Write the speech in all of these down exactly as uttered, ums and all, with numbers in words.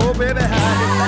Oh, baby, how you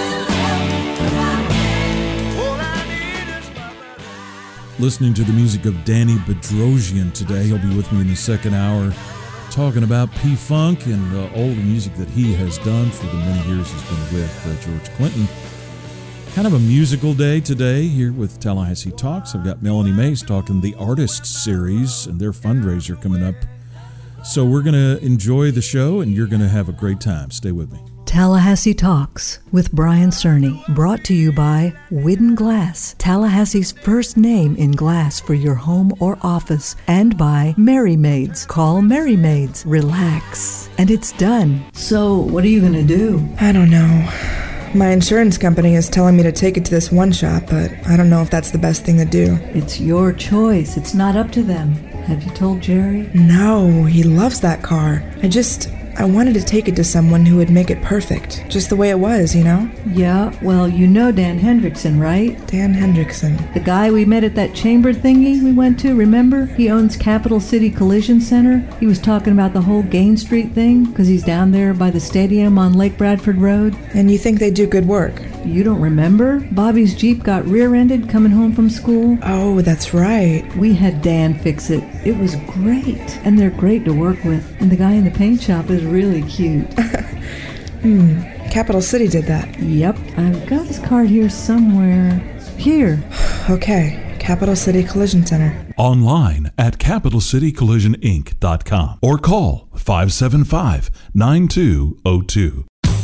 all I need is my brother. Listening to the music of Danny Bedrosian today. He'll be with me in the second hour talking about P-Funk and uh, all the music that he has done for the many years he's been with uh, George Clinton. Kind of a musical day today here with Tallahassee Talks. I've got Melanie Mays talking the Artists Series and their fundraiser coming up. So we're going to enjoy the show, and you're going to have a great time. Stay with me. Tallahassee Talks with Brian Cerny, brought to you by Widden Glass, Tallahassee's first name in glass for your home or office, and by Merry Maids. Call Merry Maids. Relax. And it's done. So, what are you going to do? I don't know. My insurance company is telling me to take it to this one shop, but I don't know if that's the best thing to do. It's your choice. It's not up to them. Have you told Jerry? No, he loves that car. I just... I wanted to take it to someone who would make it perfect, just the way it was, you know? Yeah, well, you know Dan Hendrickson, right? Dan Hendrickson. The guy we met at that chamber thingy we went to, remember? He owns Capital City Collision Center. He was talking about the whole Gain Street thing, because he's down there by the stadium on Lake Bradford Road. And you think they do good work? You don't remember? Bobby's Jeep got rear-ended coming home from school. Oh, that's right. We had Dan fix it. It was great. And they're great to work with. And the guy in the paint shop is really cute. hmm. Capital City did that. Yep. I've got his card here somewhere. Here. Okay. Capital City Collision Center. Online at capital city collision inc dot com or call five seven five, nine two zero two.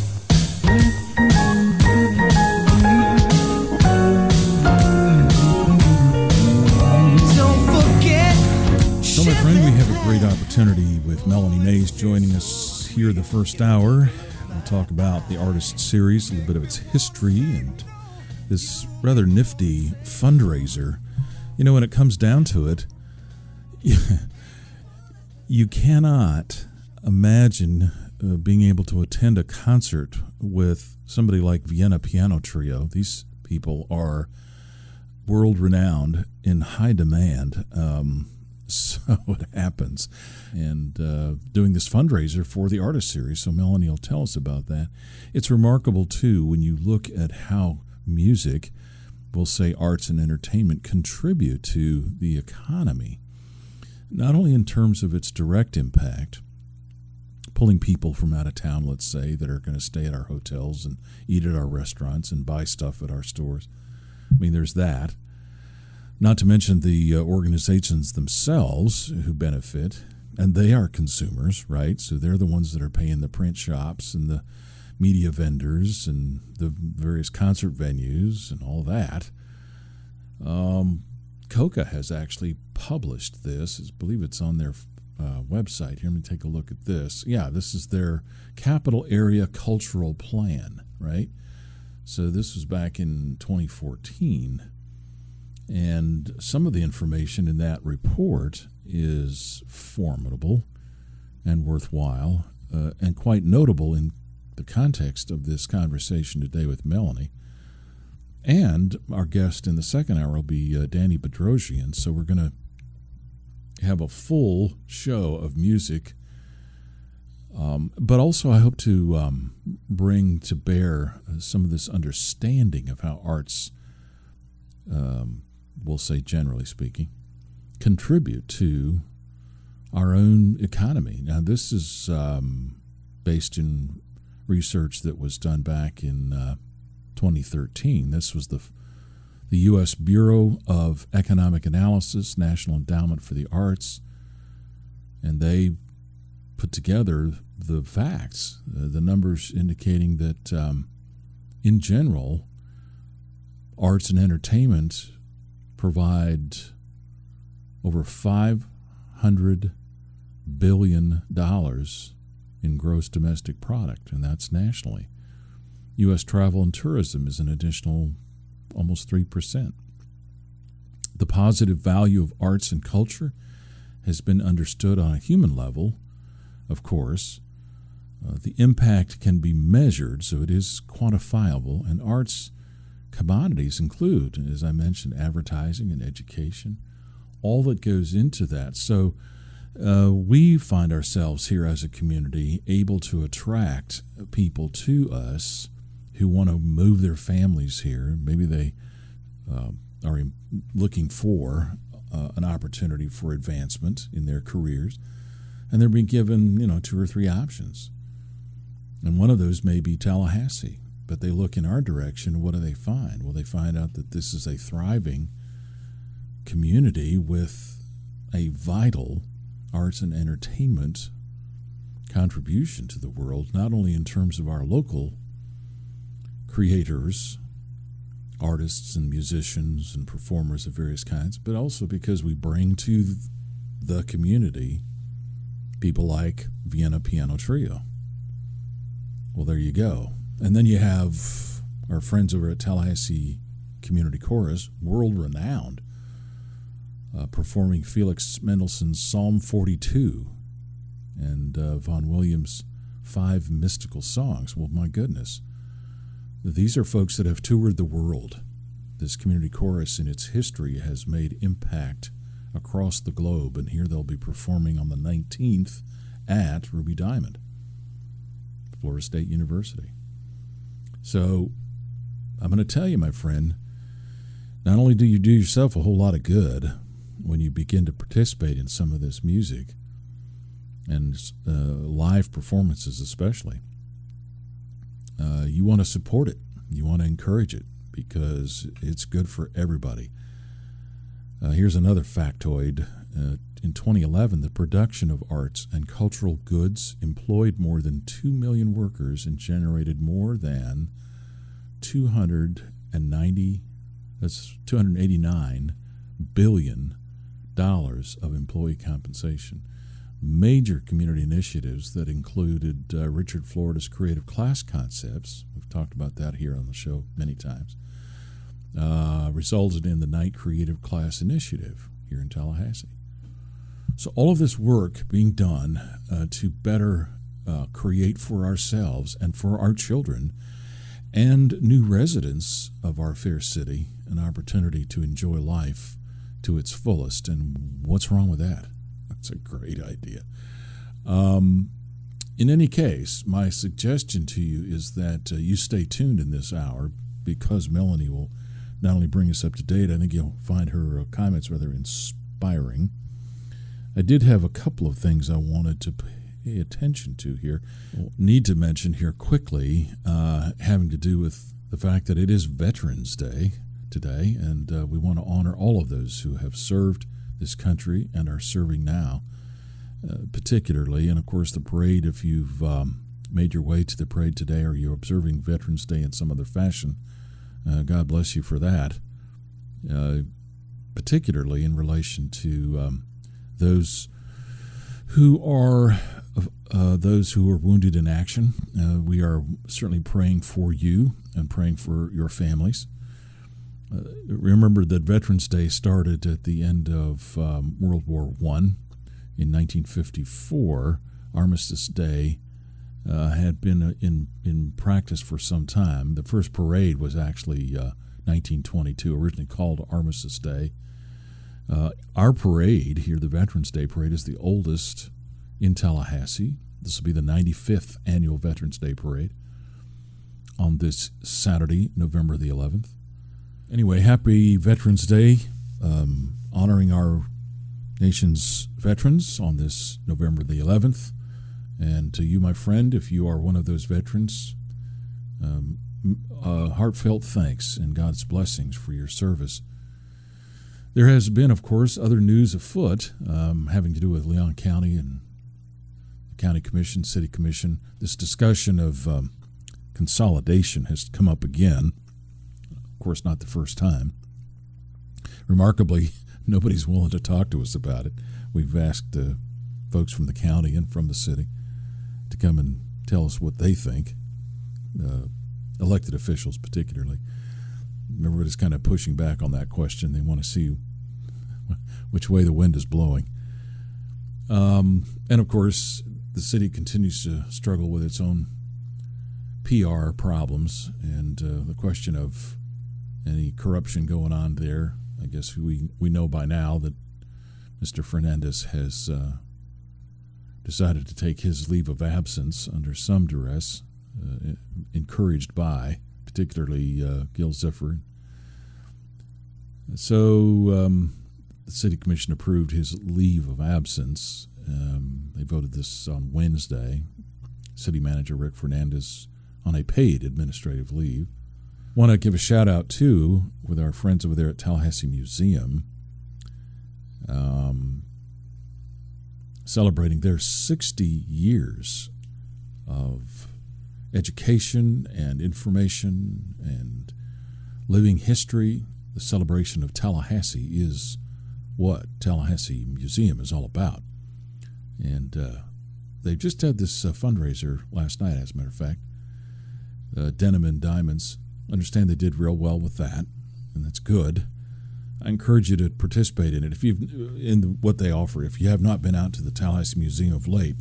So, my friend, we have a great opportunity with Melanie Mays joining us here the first hour. We'll talk about the Artist Series, a little bit of its history, and this rather nifty fundraiser. You know, when it comes down to it, you cannot imagine uh, being able to attend a concert with somebody like Vienna Piano Trio. These people are world-renowned, in high demand. Um, so it happens. And uh, doing this fundraiser for the Artist Series, so Melanie will tell us about that. It's remarkable, too, when you look at how music, we'll say arts and entertainment, contribute to the economy, not only in terms of its direct impact, pulling people from out of town, let's say, that are going to stay at our hotels and eat at our restaurants and buy stuff at our stores. I mean, there's that. Not to mention the uh, organizations themselves who benefit, and they are consumers, right? So they're the ones that are paying the print shops and the media vendors and the various concert venues and all that. Um, Coca has actually published this. I believe it's on their uh, website. Here, let me take a look at this. Yeah, this is their Capital Area Cultural Plan, right? So this was back in twenty fourteen. And some of the information in that report is formidable and worthwhile uh, and quite notable in the context of this conversation today with Melanie. And our guest in the second hour will be uh, Danny Bedrosian. So we're going to have a full show of music. Um, but also I hope to um, bring to bear uh, some of this understanding of how arts, um, we'll say generally speaking, contribute to our own economy. Now, this is um, based in research that was done back in uh, twenty thirteen. This was the the U S Bureau of Economic Analysis, National Endowment for the Arts, and they put together the facts, uh, the numbers indicating that, um, in general, arts and entertainment provide over five hundred billion dollars in gross domestic product, and that's nationally. U S travel and tourism is an additional almost three percent. The positive value of arts and culture has been understood on a human level, of course. Uh, the impact can be measured, so it is quantifiable, and arts commodities include, as I mentioned, advertising and education, all that goes into that. So uh, we find ourselves here as a community able to attract people to us who want to move their families here. Maybe they uh, are in, looking for uh, an opportunity for advancement in their careers, and they're being given, you know, two or three options. And one of those may be Tallahassee, but they look in our direction. What do they find? Well, they find out that this is a thriving community with a vital arts and entertainment contribution to the world, not only in terms of our local creators, artists and musicians and performers of various kinds, but also because we bring to the community people like Vienna Piano Trio. Well, there you go. And then you have our friends over at Tallahassee Community Chorus, world-renowned, uh, performing Felix Mendelssohn's Psalm forty-two and uh, Vaughan Williams' five mystical songs. Well, my goodness. These are folks that have toured the world. This community chorus in its history has made impact across the globe, and here they'll be performing on the nineteenth at Ruby Diamond, Florida State University. So I'm going to tell you, my friend, not only do you do yourself a whole lot of good when you begin to participate in some of this music, and uh, live performances especially, uh, you want to support it. You want to encourage it because it's good for everybody. Uh, here's another factoid. Uh, in twenty eleven, the production of arts and cultural goods employed more than two million workers and generated more than two hundred ninety, that's two hundred eighty-nine billion dollars of employee compensation. Major community initiatives that included uh, Richard Florida's Creative Class Concepts, we've talked about that here on the show many times, uh, resulted in the Night Creative Class Initiative here in Tallahassee. So all of this work being done uh, to better uh, create for ourselves and for our children and new residents of our fair city an opportunity to enjoy life to its fullest. And what's wrong with that? That's a great idea. Um, in any case, my suggestion to you is that uh, you stay tuned in this hour, because Melanie will not only bring us up to date, I think you'll find her uh, comments rather inspiring. I did have a couple of things I wanted to pay attention to here. Well, need to mention here quickly, uh, having to do with the fact that it is Veterans Day today, and uh, we want to honor all of those who have served this country and are serving now, uh, particularly. And of course, the parade, if you've um, made your way to the parade today or you're observing Veterans Day in some other fashion, uh, God bless you for that, uh, particularly in relation to um, those who are uh, those who are wounded in action. Uh, we are certainly praying for you and praying for your families. Uh, remember that Veterans Day started at the end of um, World War One in nineteen fifty-four. Armistice Day uh, had been in in practice for some time. The first parade was actually uh, nineteen twenty-two, originally called Armistice Day. Uh, our parade here, the Veterans Day Parade, is the oldest in Tallahassee. This will be the ninety-fifth annual Veterans Day Parade on this Saturday, November the eleventh. Anyway, happy Veterans Day, um, honoring our nation's veterans on this November the eleventh. And to you, my friend, if you are one of those veterans, um, uh, heartfelt thanks and God's blessings for your service. There has been, of course, other news afoot um, having to do with Leon County and the County Commission, City Commission. This discussion of um, consolidation has come up again. Of course, not the first time. Remarkably, nobody's willing to talk to us about it. We've asked uh, folks from the county and from the city to come and tell us what they think, uh, elected officials particularly. Everybody's kind of pushing back on that question. They want to see which way the wind is blowing. Um, and, of course, the city continues to struggle with its own P R problems and uh, the question of any corruption going on there. I guess we, we know by now that Mister Fernandez has uh, decided to take his leave of absence under some duress, uh, encouraged by particularly uh, Gil Ziffer. So um, the city commission approved his leave of absence. Um, they voted this on Wednesday. City manager Rick Fernandez on a paid administrative leave. Want to give a shout out too with our friends over there at Tallahassee Museum, um, celebrating their sixty years of education and information and living history. The celebration of Tallahassee is what Tallahassee Museum is all about. And uh, they just had this uh, fundraiser last night, as a matter of fact. Uh, Denim and Diamonds. Understand they did real well with that, and that's good. I encourage you to participate in it. If you've in the, what they offer, if you have not been out to the Tallahassee Museum of late,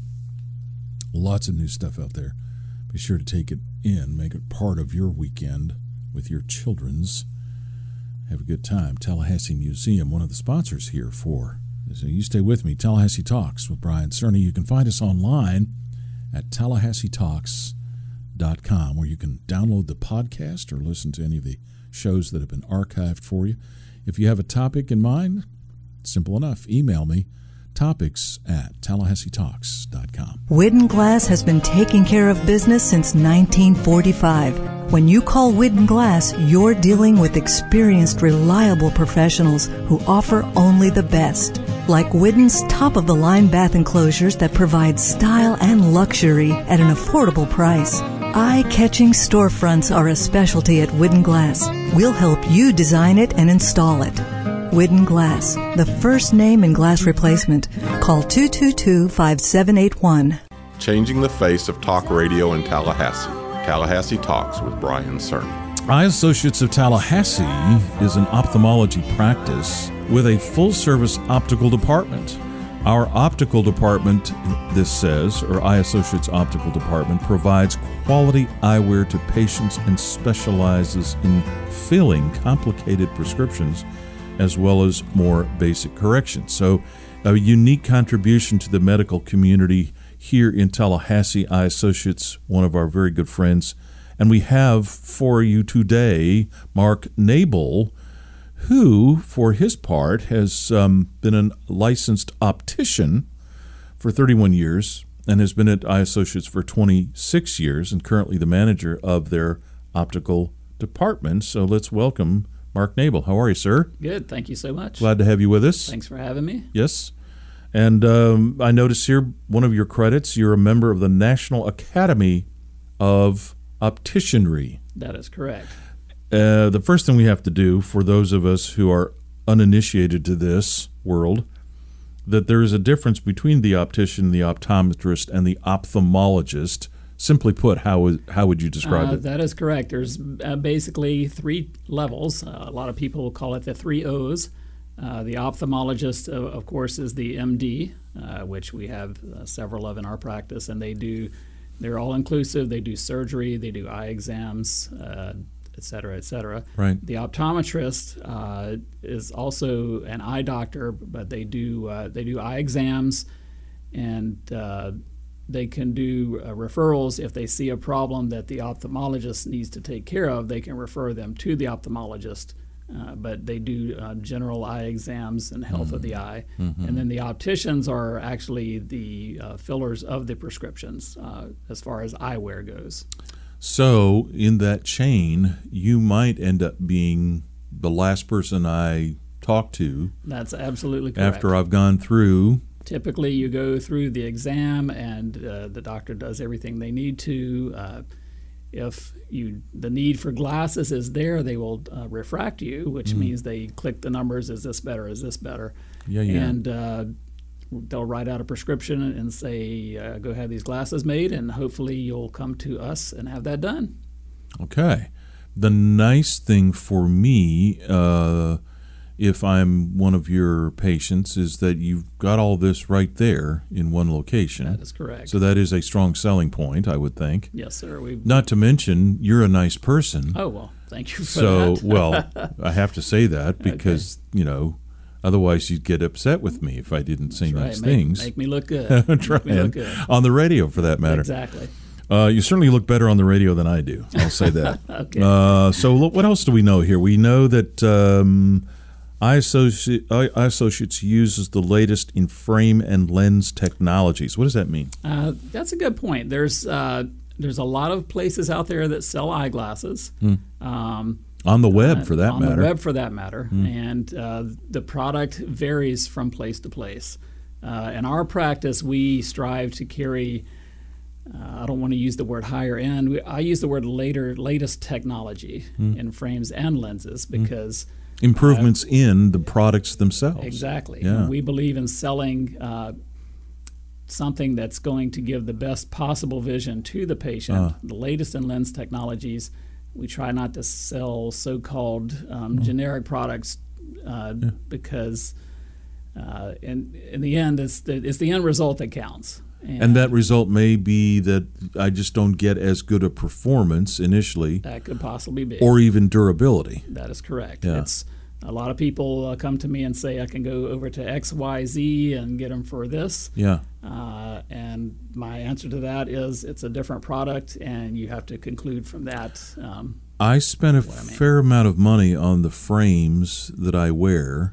lots of new stuff out there. Be sure to take it in, make it part of your weekend with your children's. Have a good time. Tallahassee Museum, one of the sponsors here for. So you stay with me. Tallahassee Talks with Brian Cerny. You can find us online at tallahassee talks dot com, where you can download the podcast or listen to any of the shows that have been archived for you. If you have a topic in mind, simple enough. Email me, topics at tallahassee talks dot com. Widden Glass has been taking care of business since nineteen forty-five. When you call Widden Glass, you're dealing with experienced, reliable professionals who offer only the best. Like Widden's top-of-the-line bath enclosures that provide style and luxury at an affordable price. Eye-catching storefronts are a specialty at Widden Glass. We'll help you design it and install it. Widden Glass, the first name in glass replacement. Call two two two, five seven eight one. Changing the face of talk radio in Tallahassee. Tallahassee Talks with Brian Cerny. Eye Associates of Tallahassee is an ophthalmology practice with a full-service optical department. Our optical department, this says, or Eye Associates Optical Department, provides quality eyewear to patients and specializes in filling complicated prescriptions as well as more basic corrections. So a unique contribution to the medical community here in Tallahassee. Eye Associates, one of our very good friends. And we have for you today Mark Nabel, who, for his part, has um, been a licensed optician for thirty-one years and has been at Eye Associates for twenty-six years and currently the manager of their optical department. So let's welcome Mark Nabel. How are you, sir? Good. Thank you so much. Glad to have you with us. Thanks for having me. Yes. And um, I notice here one of your credits, you're a member of the National Academy of Opticianry. That is correct. Uh, the first thing we have to do for those of us who are uninitiated to this world, that there is a difference between the optician, the optometrist, and the ophthalmologist. Simply put, how would, how would you describe Uh, it? that is correct. There's uh, basically three levels. Uh, a lot of people call it the three O's. Uh, the ophthalmologist, uh, of course, is the M D, uh, which we have uh, several of in our practice, and they do, they're all inclusive. They do surgery, they do eye exams, uh, et cetera, et cetera. Right. The optometrist uh, is also an eye doctor, but they do uh, they do eye exams, and uh, they can do uh, referrals if they see a problem that the ophthalmologist needs to take care of. They can refer them to the ophthalmologist. Uh, but they do uh, general eye exams and health mm-hmm. of the eye. Mm-hmm. And then the opticians are actually the uh, fillers of the prescriptions uh, as far as eyewear goes. So in that chain, you might end up being the last person I talk to. That's absolutely correct. After I've gone through. Typically, you go through the exam, and uh, the doctor does everything they need to. Uh, If you the need for glasses is there, they will uh, refract you, which mm. means they click the numbers. Is this better? Is this better? Yeah, yeah. And uh, they'll write out a prescription and say, uh, go have these glasses made, and hopefully you'll come to us and have that done. Okay. The nice thing for me, uh, if I'm one of your patients, is that you've got all this right there in one location. That is correct. So that is a strong selling point, I would think. Yes, sir. We've... Not to mention, you're a nice person. Oh, well, thank you for so, that. well, I have to say that because, okay. you know, Otherwise, you'd get upset with me if I didn't say Right, nice make, things. make me look good. Make me Trying look good. on the radio, for that matter. Exactly. Uh, you certainly look better on the radio than I do. I'll say that. Okay. Uh, so lo- what else do we know here? We know that um, iAssociates, iAssociates uses the latest in frame and lens technologies. What does that mean? Uh, that's a good point. There's uh, there's a lot of places out there that sell eyeglasses. Um, On the web, for that on matter. the web, for that matter, and uh, the product varies from place to place. Uh, in our practice, we strive to carry. Uh, I don't want to use the word higher end. We, I use the word later, latest technology in frames and lenses because Improvements in the products themselves. exactly. Yeah. We believe in selling uh, something that's going to give the best possible vision to the patient. Uh. The latest in lens technologies. We try not to sell so-called um, generic products uh, because, uh, in in the end, it's the it's the end result that counts. And that result may be that I just don't get as good a performance initially, that could possibly be. or even durability. That is correct. Yeah. It's a lot of people uh, come to me and say I can go over to X Y Z and get them for this. Yeah. Uh, and my answer to that is it's a different product, and you have to conclude from that. Um, I spent a what I mean. fair amount of money on the frames that I wear,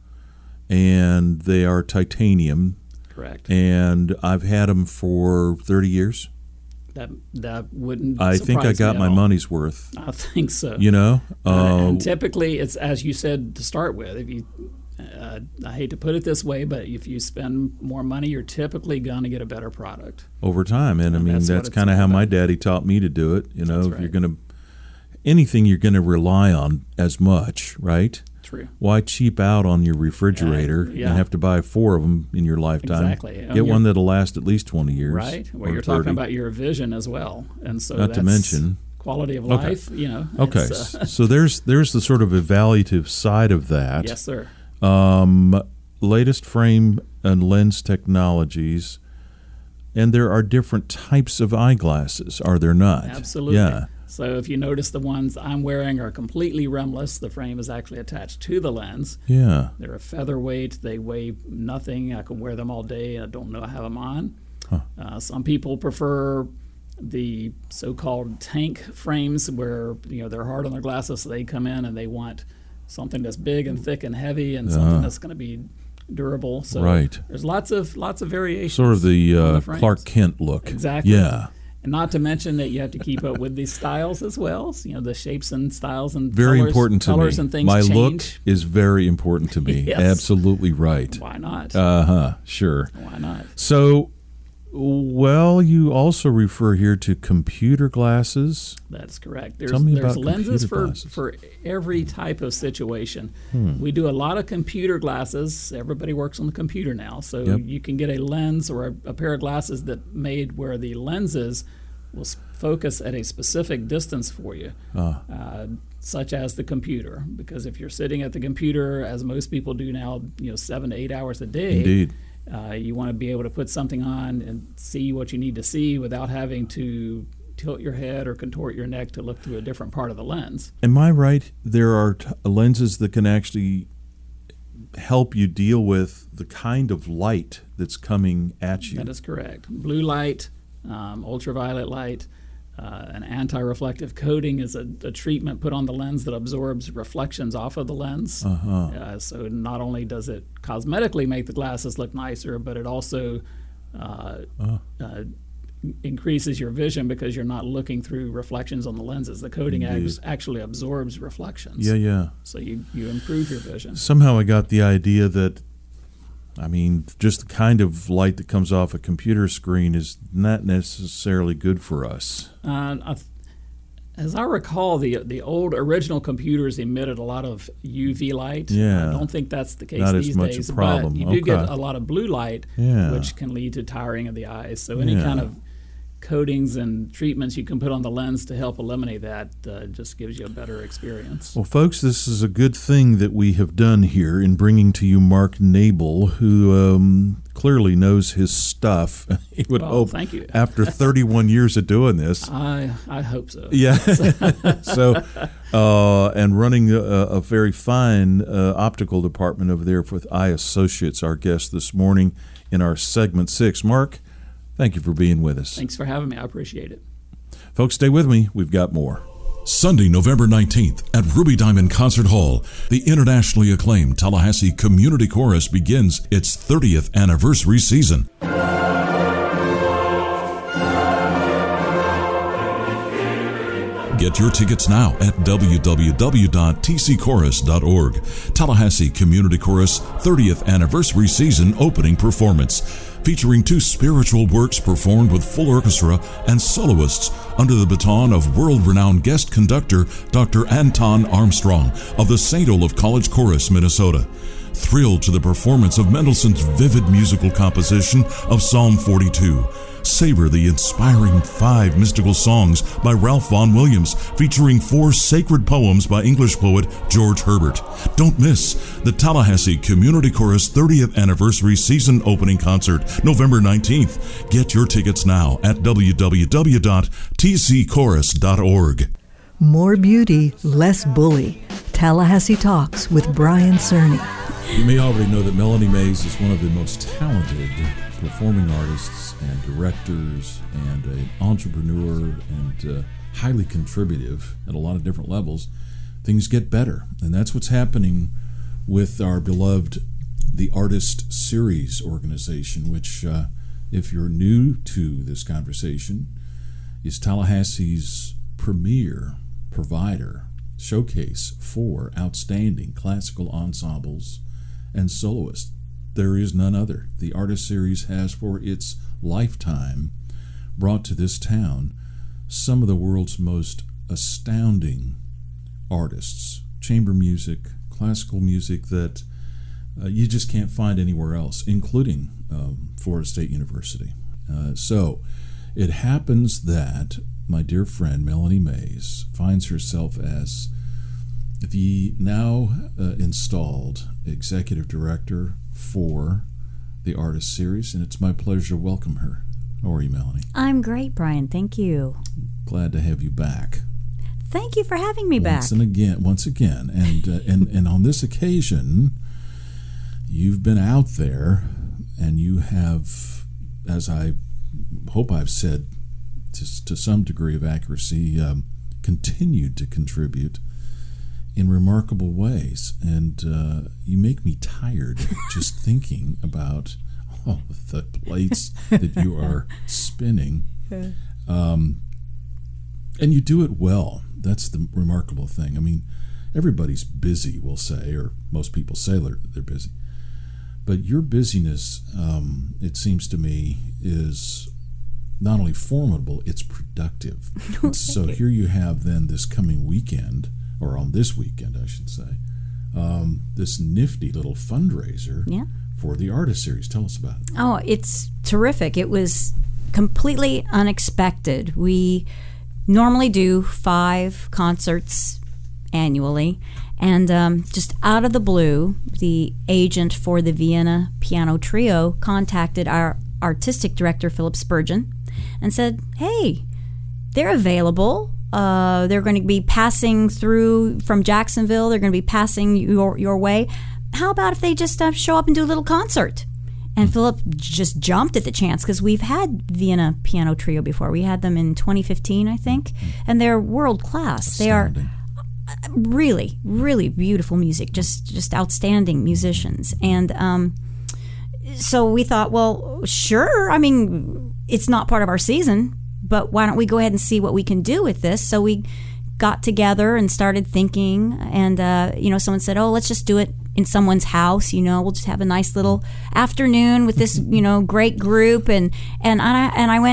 and they are titanium, correct. and I've had them for thirty years. That that wouldn't. I think I surprise got me my at all. money's worth. I think so. You know, Uh, uh, and typically, it's as you said to start with. If you, uh, I hate to put it this way, but if you spend more money, you're typically going to get a better product. over time, and I And mean that's that's, what it's kind of all how my about. daddy taught me to do it. You know, That's if you're right. going to anything you're going to rely on as much, right? True. Why cheap out on your refrigerator Uh, yeah. and have to buy four of them in your lifetime? Exactly. Get And one you're- that'll last at least twenty years. Right. Where or you're talking thirty. about your vision as well, and so Not to that's mention- quality of Okay. life. You know. Okay, it's, uh, so there's there's the sort of evaluative side of that. yes, sir. Um, latest frame and lens technologies, and there are different types of eyeglasses, are there not? Absolutely. Yeah. So if you notice, the ones I'm wearing are completely rimless. The frame is actually attached to the lens. Yeah. They're a featherweight. They weigh nothing. I can wear them all day. I don't know how them on. Huh. Uh, some people prefer the so-called tank frames, where you know they're hard on their glasses, so they come in and they want something that's big and thick and heavy, and something Uh-huh. that's going to be durable. So Right. there's lots of lots of variations. Sort of the, on uh, the frames. Clark Kent look. Exactly. Yeah. And not to mention that you have to keep up with these styles as well. So, you know, the shapes and styles and Very colors, important to colors me. and things My change. look is very important to me. Yes. Absolutely right. Why not? Uh huh. Sure. Why not? So, well, you also refer here to computer glasses. That's correct. There's, Tell me there's about lenses computer for, glasses. for every type of situation. Hmm. We do a lot of computer glasses. Everybody works on the computer now. So Yep. you can get a lens or a, a pair of glasses that made where the lenses will s- focus at a specific distance for you, Ah. uh, such as the computer. Because if you're sitting at the computer, as most people do now, you know, seven to eight hours a day, Indeed. Uh, you want to be able to put something on and see what you need to see without having to tilt your head or contort your neck to look through a different part of the lens. Am I right? There are t- lenses that can actually help you deal with the kind of light that's coming at you. That is correct. Blue light, um, ultraviolet light, uh, an anti-reflective coating is a, a treatment put on the lens that absorbs reflections off of the lens. Uh-huh. Uh, so not only does it cosmetically make the glasses look nicer, but it also uh, Oh. uh, increases your vision because you're not looking through reflections on the lenses. The coating Indeed. act- actually absorbs reflections. Yeah, yeah. So you, you improve your vision. Somehow I got the idea that, I mean, just the kind of light that comes off a computer screen is not necessarily good for us. Uh, I th- as I recall, the the old original computers emitted a lot of U V light. Yeah. I don't think that's the case Not as these much a days. problem. But you do get Okay. a lot of blue light, Yeah. which can lead to tiring of the eyes. So any Yeah. kind of coatings and treatments you can put on the lens to help eliminate that uh, just gives you a better experience. Well, folks, this is a good thing that we have done here in bringing to you Mark Nabel, who um, clearly knows his stuff. He would Well, hope thank you. after thirty-one years of doing this. I I hope so. Yeah. so, uh, and running a, a very fine uh, optical department over there with Eye Associates, our guest this morning in our segment six. Mark, thank you for being with us. Thanks for having me. I appreciate it. Folks, stay with me. We've got more. Sunday, November nineteenth at Ruby Diamond Concert Hall, the internationally acclaimed Tallahassee Community Chorus begins its thirtieth anniversary season. Get your tickets now at w w w dot t c chorus dot org. Tallahassee Community Chorus thirtieth Anniversary Season Opening Performance, featuring two spiritual works performed with full orchestra and soloists under the baton of world-renowned guest conductor Doctor Anton Armstrong of the Saint Olaf College Chorus, Minnesota. Thrilled to the performance of Mendelssohn's vivid musical composition of Psalm forty-two. Savor the inspiring five mystical songs by Ralph Vaughan Williams, featuring four sacred poems by English poet George Herbert. Don't miss the Tallahassee Community Chorus thirtieth Anniversary Season Opening Concert, November nineteenth. Get your tickets now at w w w dot t c chorus dot org. More beauty, less bully. Tallahassee Talks with Brian Cerny. You may already know that Melanie Mays is one of the most talented performing artists and directors and an entrepreneur and uh, highly contributive at a lot of different levels. Things get better, and that's what's happening with our beloved The Artist Series organization, which, uh, if you're new to this conversation, is Tallahassee's premier provider showcase for outstanding classical ensembles and soloists. There is none other. The Artist Series has for its lifetime brought to this town some of the world's most astounding artists, chamber music, classical music that uh, you just can't find anywhere else, including um, Florida State University. Uh, so it happens that my dear friend Melanie Mays finds herself as the now uh, installed executive director for the Artist Series, and it's my pleasure to welcome her. How are you, Melanie? I'm great, Brian. Thank you. Glad to have you back. Thank you for having me once back. and again, once again, and uh, and and on this occasion, you've been out there, and you have, as I hope I've said to to some degree of accuracy, um, continued to contribute in remarkable ways, and uh, you make me tired just thinking about all of the plates that you are spinning, um, and you do it well. That's the remarkable thing. I mean, everybody's busy, we'll say, or most people say they're, they're busy, but your busyness, um, it seems to me, is not only formidable, it's productive. And so here you have then this coming weekend, or on this weekend, I should say, um, this nifty little fundraiser Yeah. for the Artist Series. Tell us about it. Oh, it's terrific. It was completely unexpected. We normally do five concerts annually, and um, just out of the blue, the agent for the Vienna Piano Trio contacted our artistic director, Philip Spurgeon, and said, hey, they're available. Uh, they're going to be passing through from Jacksonville. They're going to be passing your your way. How about if they just uh, show up and do a little concert? And Philip just jumped at the chance, because we've had Vienna Piano Trio before. We had them in twenty fifteen, I think, and they're world class. They are really, really beautiful music, just just outstanding musicians. And um, so we thought, well, sure. I mean, it's not part of our season, but why don't we go ahead and see what we can do with this? So we got together and started thinking, and uh, you know, someone said, oh, let's just do it in someone's house. You know, we'll just have a nice little afternoon with this, you know, great group. And and I and I went,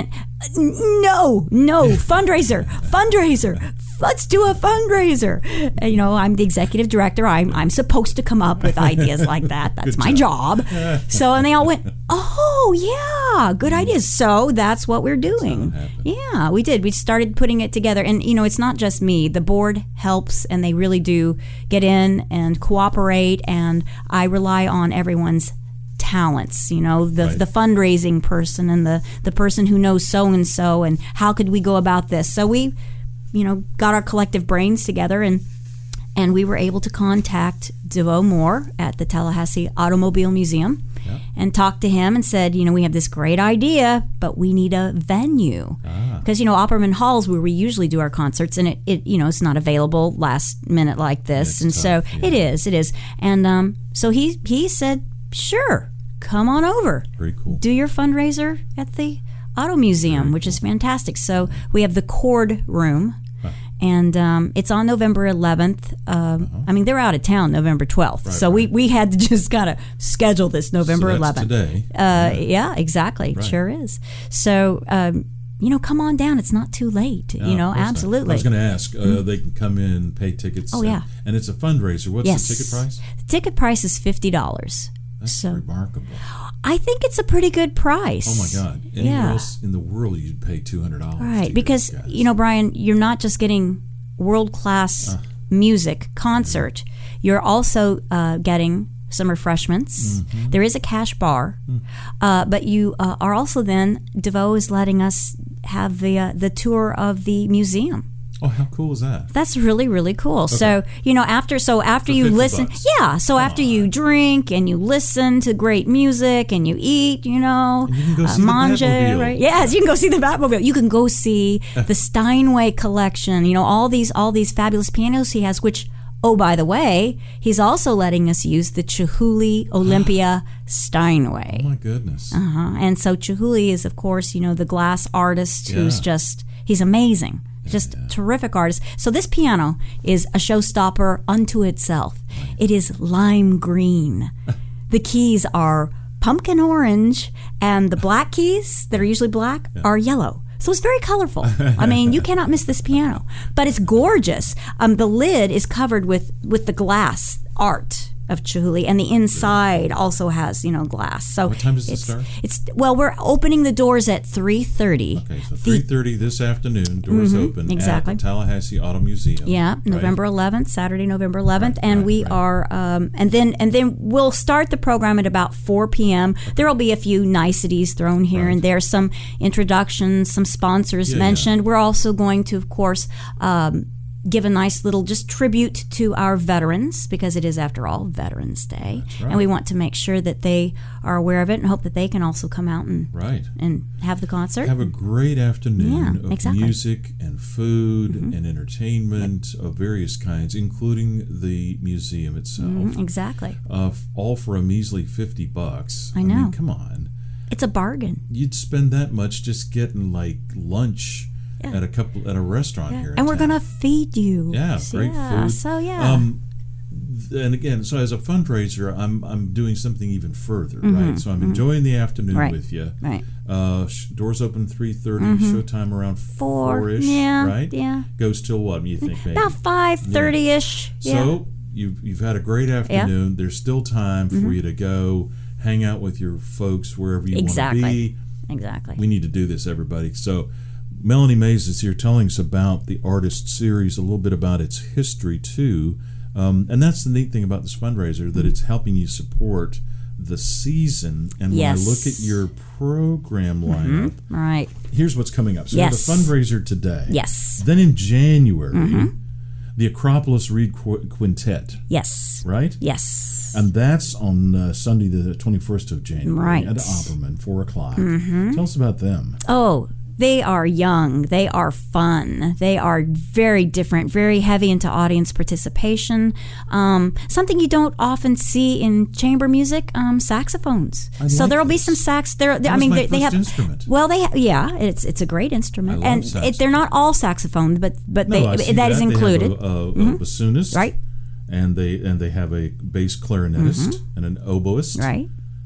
no, no, fundraiser, fundraiser. Let's do a fundraiser. And, you know, I'm the executive director. I'm I'm supposed to come up with ideas like that. That's my job. So, and they all went, oh, yeah, good ideas. So that's what we're doing. Yeah, we did. We started putting it together. And, you know, it's not just me. The board helps, and they really do get in and cooperate. And I rely on everyone's talents, you know, the Right. the fundraising person and the, the person who knows so-and-so and how could we go about this. So we, you know, got our collective brains together, and and we were able to contact DeVoe Moore at the Tallahassee Automobile Museum Yeah. and talk to him and said, you know, we have this great idea, but we need a venue. Ah. Because, you know, Opperman Hall's where we usually do our concerts, and it, it you know, it's not available last minute like this. It's and tough, so yeah. it is, it is. And um, so he, he said, sure, come on over. Very cool. Do your fundraiser at the Auto Museum, which is fantastic. So we have the Cord Room, and um, it's on November eleventh. Um, I mean, they're out of town November twelfth, Right, so we, right. we had to just kind of schedule this November So that's eleventh. today. Uh, yeah, exactly. Right. Sure is. So, um, you know, come on down. It's not too late. No, you know, of course not. absolutely. I was going to ask. Uh, They can come in, pay tickets. Oh, and, yeah. And it's a fundraiser. What's yes. the ticket price? The ticket price is fifty dollars. That's So remarkable. I think it's a pretty good price. Oh my God! Anywhere Yeah. else in the world you'd pay two hundred dollars. Right, because you know, Brian, you're not just getting world class Uh. music concert. You're also uh, getting some refreshments. Mm-hmm. There is a cash bar, Mm. uh, but you uh, are also then DeVoe is letting us have the uh, the tour of the museum. Oh, how cool is that? That's really, really cool. So, you know, after so after For you fifty listen, bucks. yeah. So after you drink and you listen to great music and you eat, you know, And you can go uh, see the mange, Batmobile. right? Yes, you can go see the Batmobile. You can go see the Steinway collection. You know, all these all these fabulous pianos he has. Which, oh, by the way, he's also letting us use the Chihuly Olympia Steinway. Oh my goodness! Uh-huh. And so Chihuly is, of course, you know, the glass artist who's Yeah. just, he's amazing. Just terrific artist. So this piano is a showstopper unto itself. It is lime green. The keys are pumpkin orange, and the black keys that are usually black are yellow. So it's very colorful. I mean, you cannot miss this piano. But it's gorgeous. Um, the lid is covered with, with the glass art of Chihuly, and the inside also has, you know, glass. So What time does it it's, start? It's well, we're opening the doors at three thirty. Okay, so three thirty this afternoon. Doors open exactly. at the Tallahassee Auto Museum. Yeah, right? November eleventh, Saturday, November eleventh, Right, and right, we right. are, um, and then and then we'll start the program at about four p.m. There will be a few niceties thrown here Right. and there, some introductions, some sponsors Yeah, mentioned. We're also going to, of course, um, give a nice little just tribute to our veterans, because it is, after all, Veterans Day, right. and we want to make sure that they are aware of it and hope that they can also come out and Right. and have the concert. Have a great afternoon Yeah, of exactly. music and food Mm-hmm. and entertainment of various kinds, including the museum itself. Mhm, exactly. Uh, f- all for a measly fifty bucks. I know. mean, come on. It's a bargain. You'd spend that much just getting like lunch Yeah. at a couple at a restaurant here. in And we're town. going to feed you. Yeah, great yeah, food. So, yeah. Um, th- and again, so as a fundraiser, I'm I'm doing something even further, right? So I'm enjoying the afternoon Mm-hmm. Right. with you. Right. Uh, sh- doors open three thirty. Showtime around Four. four ish. Yeah, Right. yeah. Goes till what? You think maybe About five thirty ish. Yeah. So you've you've had a great afternoon. There's still time Mm-hmm. for you to go hang out with your folks wherever you Exactly. want to be. Exactly. We need to do this, everybody. So Melanie Mays is here telling us about the Artist Series, a little bit about its history too, um, and that's the neat thing about this fundraiser, that it's helping you support the season. And when Yes. I look at your program lineup, All right. here's what's coming up. So Yes. we have a fundraiser today. Yes. Then in January, the Acropolis Reed Qu- Quintet, Yes. right? Yes. And that's on uh, Sunday, the twenty-first of January Right. at Opperman, four o'clock. Tell us about them. Oh, they are young. They are fun. They are very different, very heavy into audience participation. Um, something you don't often see in chamber music, um, saxophones. I so like there will be this. some sax. There, That I was mean, my they, they first have. instrument. Well, they ha- yeah, it's it's a great instrument, I love and it, saxophone. they're not all saxophone, but but No, I they see that is They have included. a, a, a bassoonist, Right. And they and they have a bass clarinetist and an oboist, Right.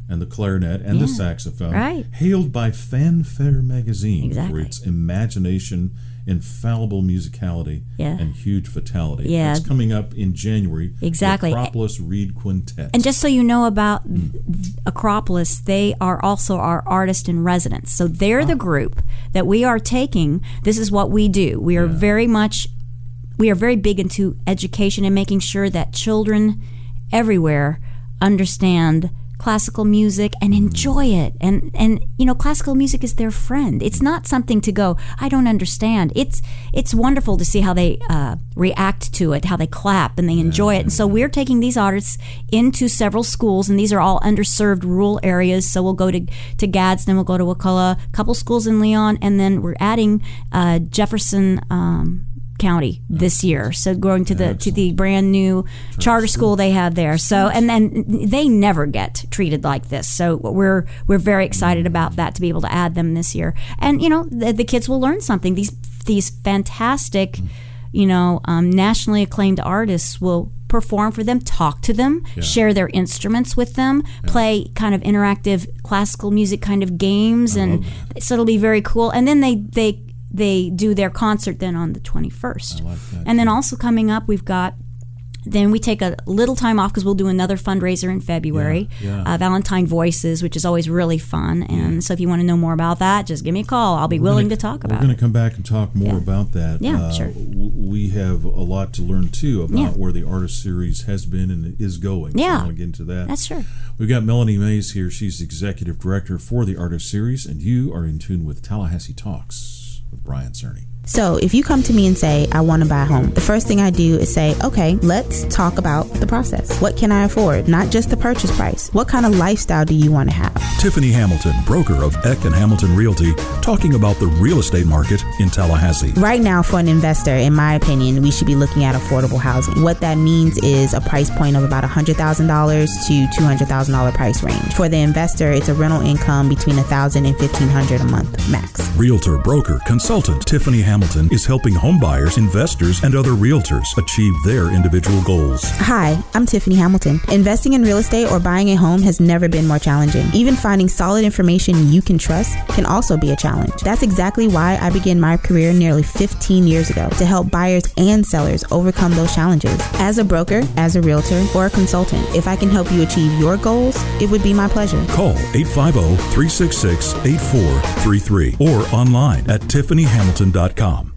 and the clarinet and Yeah. the saxophone, Right. hailed by Fanfare magazine Exactly. for its imagination, infallible musicality, Yeah. and huge fatality. Yeah. It's coming up in January. Exactly. The Acropolis Reed Quintet. And just so you know about Acropolis, they are also our artist in residence. So they're the group that we are taking. This is what we do. We are Yeah. very much, we are very big into education and making sure that children everywhere understand classical music and enjoy it. And and you know, classical music is their friend. It's not something to go, I don't understand. It's it's wonderful to see how they uh, react to it, how they clap and they enjoy it. And so we're taking these artists into several schools, and these are all underserved rural areas. So we'll go to to Gadsden, we'll go to Wakulla, a couple schools in Leon, and then we're adding uh, Jefferson um, County this year. So going to the to the brand new charter school they have there. So and then they never get treated like this. So we're we're very excited about that, to be able to add them this year. And you know, the, the kids will learn something. These these fantastic, you know, um, nationally acclaimed artists will perform for them, talk to them, Yeah. share their instruments with them, play kind of interactive classical music kind of games, I and love so it'll be very cool. And then they they they do their concert then on the twenty-first. I like that, And then too. also coming up, we've got, then we take a little time off because we'll do another fundraiser in February, Yeah, yeah. Uh, Valentine Voices, which is always really fun. And so if you want to know more about that, just give me a call. I'll be We're willing gonna- to talk We're about going it. to come back and talk more Yeah. about that. Yeah, Uh, sure. w- We have a lot to learn, too, about Yeah. where the artist series has been and is going. Yeah. So I want to get into that. That's sure. We've got Melanie Mays here. She's executive director for the artist series, and you are in tune with Tallahassee Talks with Brian Cerny. So if you come to me and say, I want to buy a home, the first thing I do is say, okay, let's talk about the process. What can I afford? Not just the purchase price. What kind of lifestyle do you want to have? Tiffany Hamilton, broker of Eck and Hamilton Realty, talking about the real estate market in Tallahassee. Right now, for an investor, in my opinion, we should be looking at affordable housing. What that means is a price point of about one hundred thousand dollars to two hundred thousand dollars price range. For the investor, it's a rental income between one thousand dollars and fifteen hundred dollars a month max. Realtor, broker, consultant Tiffany Hamilton is helping homebuyers, investors, and other realtors achieve their individual goals. Hi, I'm Tiffany Hamilton. Investing in real estate or buying a home has never been more challenging. Even finding solid information you can trust can also be a challenge. That's exactly why I began my career nearly fifteen years ago, to help buyers and sellers overcome those challenges. As a broker, as a realtor, or a consultant, if I can help you achieve your goals, it would be my pleasure. Call eight five zero, three six six, eight four three three or online at tiffany hamilton dot com.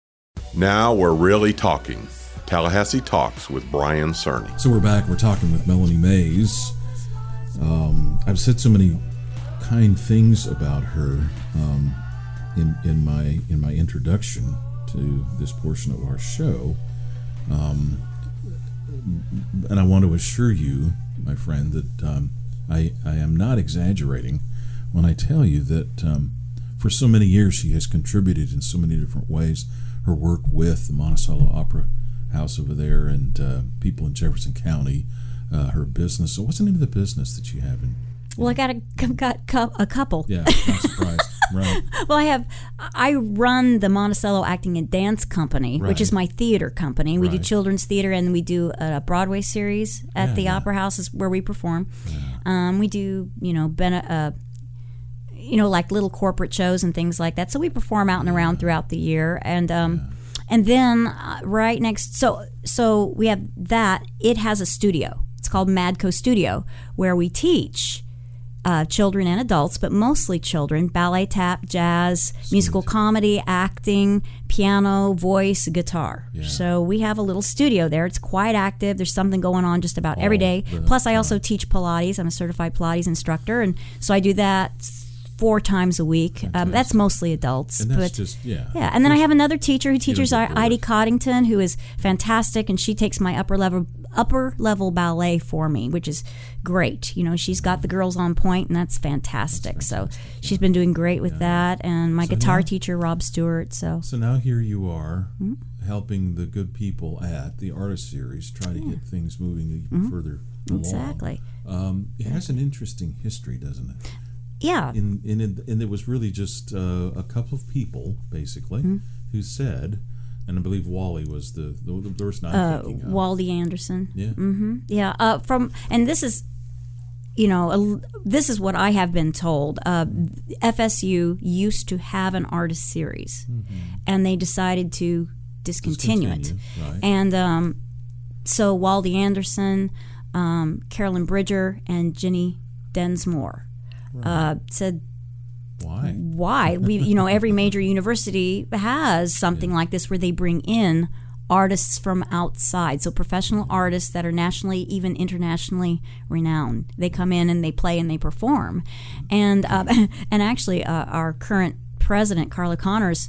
Now we're really talking. Tallahassee Talks with Brian Cerny. So we're back. We're talking with Melanie Mays. Um, I've said so many kind things about her um, in in my in my introduction to this portion of our show, um, and I want to assure you, my friend, that um, I I am not exaggerating when I tell you that um, for so many years she has contributed in so many different ways. Her work with the Monticello Opera House over there and uh, people in Jefferson County, uh, her business. So what's the name of the business that you have? In, Well, I got a, got cou- a couple. yeah, not surprised. Right. Well, I have, I run the Monticello Acting and Dance Company, Right. which is my theater company. We do Right. children's theater, and we do a Broadway series at Yeah, the yeah. Opera House, is where we perform. Um, we do, you know, ben- uh, you know, like little corporate shows and things like that. So we perform out and around throughout the year, and um, and then uh, right next, so so we have that. It has a studio. It's called Madco Studio, where we teach uh, children and adults, but mostly children, ballet, tap, jazz, musical comedy, acting, piano, voice, guitar. Yeah. So we have a little studio there. It's quite active. There's something going on just about every All day. the Plus, I time. also teach Pilates. I'm a certified Pilates instructor, and so I do that four times a week. Um, that's mostly adults. And that's but just, yeah. yeah, and then I have another teacher who teaches get our bored. Heidi Coddington, who is fantastic, and she takes my upper level upper level ballet for me, which is great. You know, she's got the girls on point, and that's fantastic. So she's been doing great with that, and my So guitar now- teacher, Rob Stewart. So So now here you are Hmm? helping the good people at the Artist Series try to get things moving even further along. exactly, Um, it has an interesting history, doesn't it? yeah, In, in, in, and it was really just uh, a couple of people, basically, Hmm? who said, and I believe Wally was the, the, the person I'm uh, thinking of. Waldy Anderson. Yeah. hmm Yeah, uh, from and this is you know, a, this is what I have been told. Uh, F S U used to have an artist series, mm-hmm. and they decided to discontinue, discontinue it. Right. And um, so Wally Anderson, um, Carolyn Bridger, and Jenny Densmore right. uh, said, "Why? Why? We, you know, every major university has something yeah. like this where they bring in artists from outside, so professional artists that are nationally, even internationally renowned. They come in and they play and they perform, and uh, and actually, uh, our current president, Carla Connors,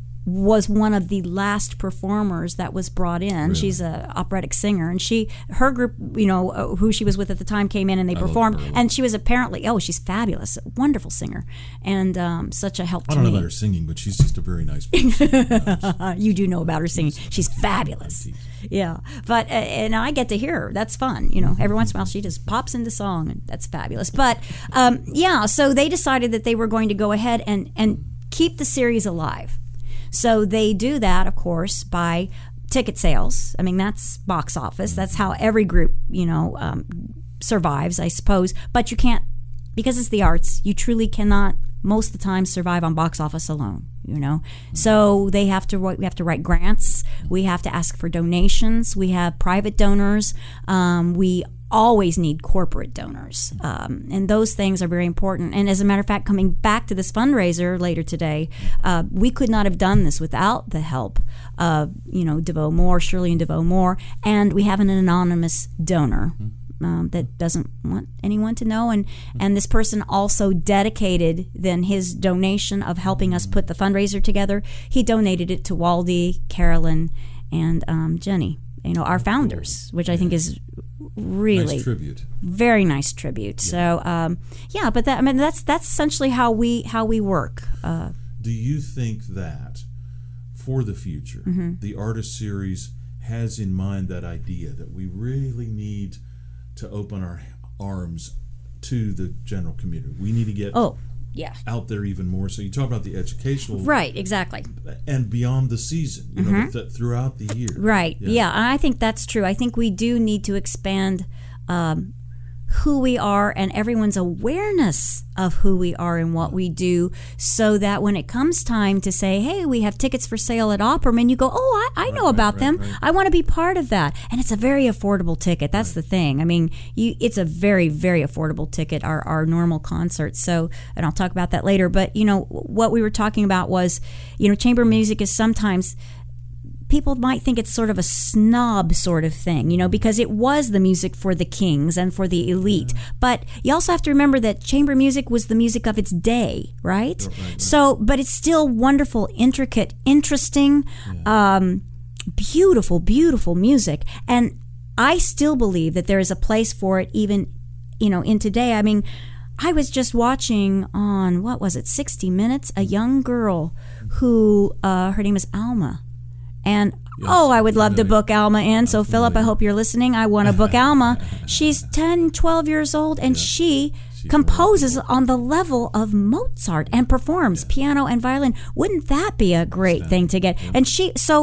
was one of the last performers that was brought in. Really? She's a operatic singer, and she, her group, you know, uh, who she was with at the time, came in and they I performed, and she was apparently, oh, she's fabulous, a wonderful singer, and um, such a help to me. I don't me. know about her singing, but she's just a very nice person. You do know about her singing. She's fabulous. Yeah, but uh, and I get to hear her. That's fun, you know. Every once in a while, she just pops into song, and that's fabulous. But um, yeah, so they decided that they were going to go ahead and and keep the series alive. So they do that, of course, by ticket sales. I mean, that's box office. That's how every group, you know, um, survives, I suppose. But you can't, because it's the arts, you truly cannot, most of the time, survive on box office alone, you know. So they have to, we have to write grants. We have to ask for donations. We have private donors. Um, we always need corporate donors, um, and those things are very important. And as a matter of fact, coming back to this fundraiser later today, uh, we could not have done this without the help of, you know, DeVoe Moore, Shirley and DeVoe Moore, and we have an anonymous donor um, that doesn't want anyone to know. And and this person also dedicated then his donation of helping us put the fundraiser together. He donated it to Waldy, Carolyn, and um, Jenny, you know, our founders, which I think is really nice tribute. Very nice tribute. Yeah. So um, yeah, but that, I mean, that's that's essentially how we how we work. Uh, Do you think that for the future, mm-hmm. the artist series has in mind that idea that we really need to open our arms to the general community? We need to get oh yeah out there even more. So you talk about the educational, right? Exactly. And beyond the season, you mm-hmm. know, th- throughout the year, right? Yeah. yeah, and I think that's true. I think we do need to expand um, who we are and everyone's awareness of who we are and what we do, so that when it comes time to say, hey, we have tickets for sale at Opperman, you go, oh, I, I know right, about right, them. Right, right. I want to be part of that. And it's a very affordable ticket. That's right. the thing. I mean, you, it's a very, very affordable ticket, our, our normal concerts. So, and I'll talk about that later. But, you know, what we were talking about was, you know, chamber music is sometimes, people might think it's sort of a snob sort of thing, you know, because it was the music for the kings and for the elite. Yeah. But you also have to remember that chamber music was the music of its day, right? Right, right. So, but it's still wonderful, intricate, interesting, yeah. um, beautiful, beautiful music. And I still believe that there is a place for it even, you know, in today. I mean, I was just watching on, what was it, sixty minutes, a young girl who, uh, her name is Alma. And, yes, oh, I would love to book Alma in. So, Philip, I hope you're listening. I want to book Alma. She's ten, twelve years old, and yeah. she She's composes wonderful. On the level of Mozart and performs yeah. piano and violin. Wouldn't that be a great thing to get? Yeah. And she, so...